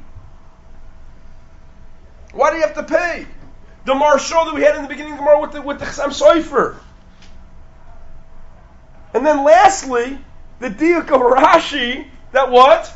Why do you have to pay? The Marshal that we had in the beginning of the Gemara with the, with the Chasam Sofer. And then lastly, the Diuk of Rashi, that what?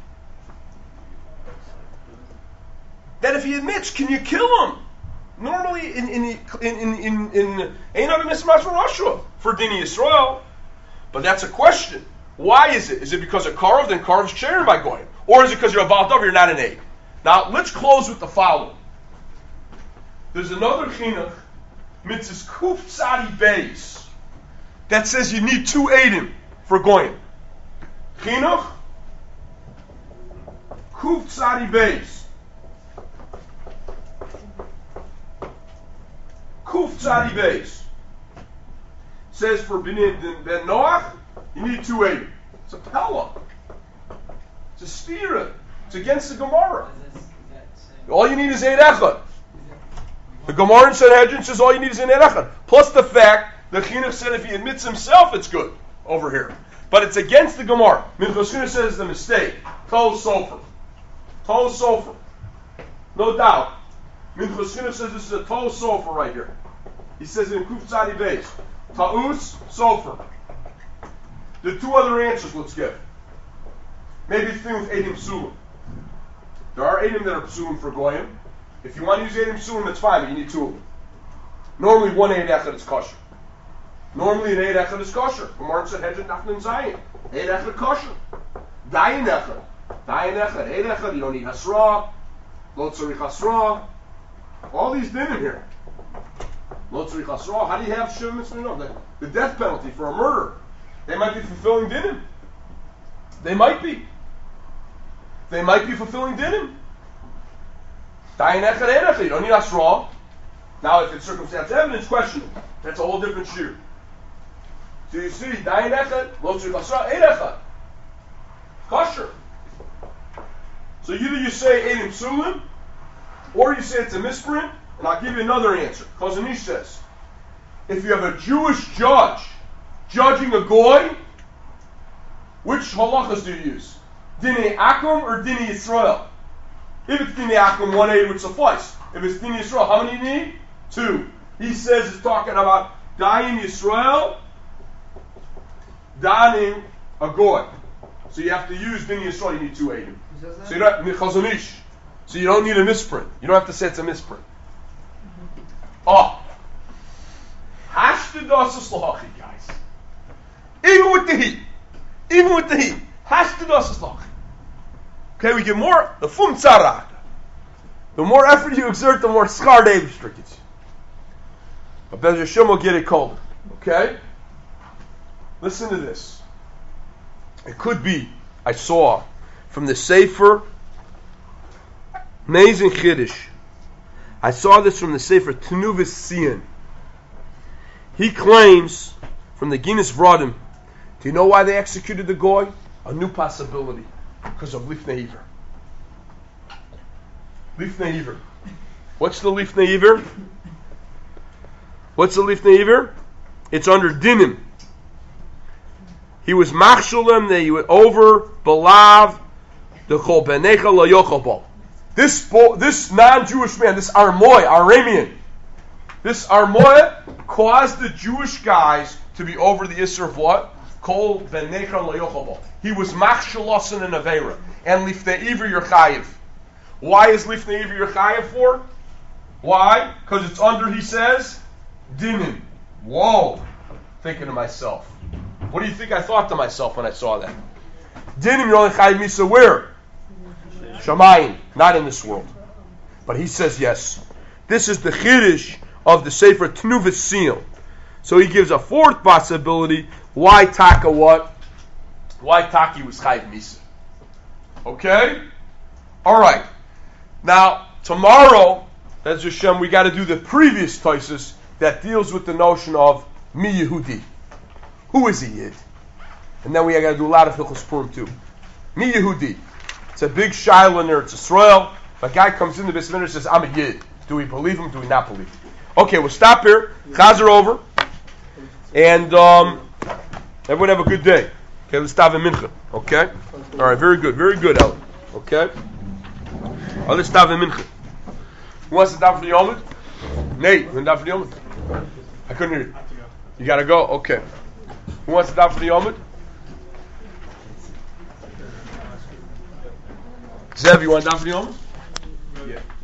That if he admits, can you kill him? Normally in in in in in in Ein Abi Mismash for Russia for Dini Yisrael. But that's a question. Why is it? Is it because of Karov, then Karov's shared by Goyim? Or is it because you're a Baal Dov, you're not an aid? Now let's close with the following. There's another chinuch mitzvahs kuf tzadi beis that says you need two eidim for goyim. Chinuch kuf tzadi beis. Kuf tzadi beis says for ben ben Noach you need two eidim. It's a pella. It's a stira. It's against the Gemara. All you need is eight echad. The Gemara in Sanhedrin says all you need is eight echad. Plus the fact that Chinuch said if he admits himself, it's good over here. But it's against the Gemara. Minchas Chinuch says it's a mistake. Tol Sofer. Tol Sofer. No doubt. Minchas Chinuch says this is a Tol Sofer right here. He says it in Kuf Tzadi Beis. Ta'us Sofer. The two other answers let's give. Maybe the thing with Eidim Psulim. There are Eidim that are Psulim for Goyim. If you want to use Eidim Psulim, it's fine, but you need two of them. Normally one Eid Echad is kosher. Normally an Eid Echad is kosher. Gemara said Hedget Nachman Zayin. Eid Echad kosher. Dayin Echad. Dayin Echad. Eid Echad, you don't need Hasra. Lo Tzarich Hasra. All these dinim here. Lo Tzarich Hasra. How do you have Shem Mitzvah? No, the, the death penalty for a murder. They might be fulfilling dinim. They might be. They might be fulfilling dinim. Dayin Echad, Eid Echad. You don't need Hasra. Now, if it's circumstance evidence, questionable. That's a whole different shear. So you see, Dayin Echad, Lo Tzarich Hasra, Eid Echad. Kosher. So either you say Eidim Psulim, or you say it's a misprint, and I'll give you another answer. Chazon Ish says, if you have a Jewish judge judging a goy, which halachas do you use? Dinei Akum or Dinei Yisrael? If it's Dinei Akum, one aid would suffice. If it's Dinei Yisrael, how many you need? Two. He says it's talking about dying Yisrael, dying a goy. So you have to use Dinei Yisrael, you need two aidim. So you don't Chazon Ish. So you don't need a misprint. You don't have to say it's a misprint. Oh. Hashtadasas lahachi, guys. Even with the heat. Even with the heat. Hashtadasas lahachi. Okay, we get more, the fum tzarach. The more effort you exert, the more schar David gets. But Bez Hashem will get it colder. Okay? Listen to this. It could be, I saw, from the Sefer, amazing Chiddush. I saw this from the Sefer Tenuvis Sian. He claims, from the Guinness Vradim, do you know why they executed the Goy? A new possibility. Because of Lifnei Iver. Lifnei Iver. What's the Lifnei Iver? What's the Lifnei Iver? It's under Dinim. He was machshulim, they were over Balav, the Chol Benecha Lo Yochel. This this non-Jewish man, this Armoy, Aramean, this Armoy caused the Jewish guys to be over the Isser of what? Kol Benecha Lo Yochel. He was machshulosin and Avera. And Lifnei Iver Yerchayev. Why is Lifnei Iver Yerchayev for? Why? Because it's under, he says, Dinim. Whoa. Thinking to myself. What do you think I thought to myself when I saw that? Dinim, you're only chayiv misa where? Shamayim, not in this world. But he says yes. This is the chiddush of the Sefer Tenuvis Sian. So he gives a fourth possibility. Why taka what? Why taki was chayiv misa? Okay? Alright. Now, tomorrow, that's Hashem, we got to do the previous taisus that deals with the notion of mi Yehudi. Who is a Yid? And then we got to do a lot of Hilchos Purim too. Mi Yehudi. It's a big shiloh in there. It's Israel. If a guy comes in the Beis Midrash and says, I'm a Yid. Do we believe him? Do we not believe him? Okay, we'll stop here. Chazer over. And um, everyone have a good day. Okay, let's stop in Mincha. Okay? All right, very good. Very good, Ellen. Okay? Oh, let's stop in Mincha. Who wants to stop for the Yomid? Nate, you want to stop for the Yomid? I couldn't hear you. You got to go? Okay. Who wants to stop for the Yomid? Zev, you want to stop for the Yomid? Yeah.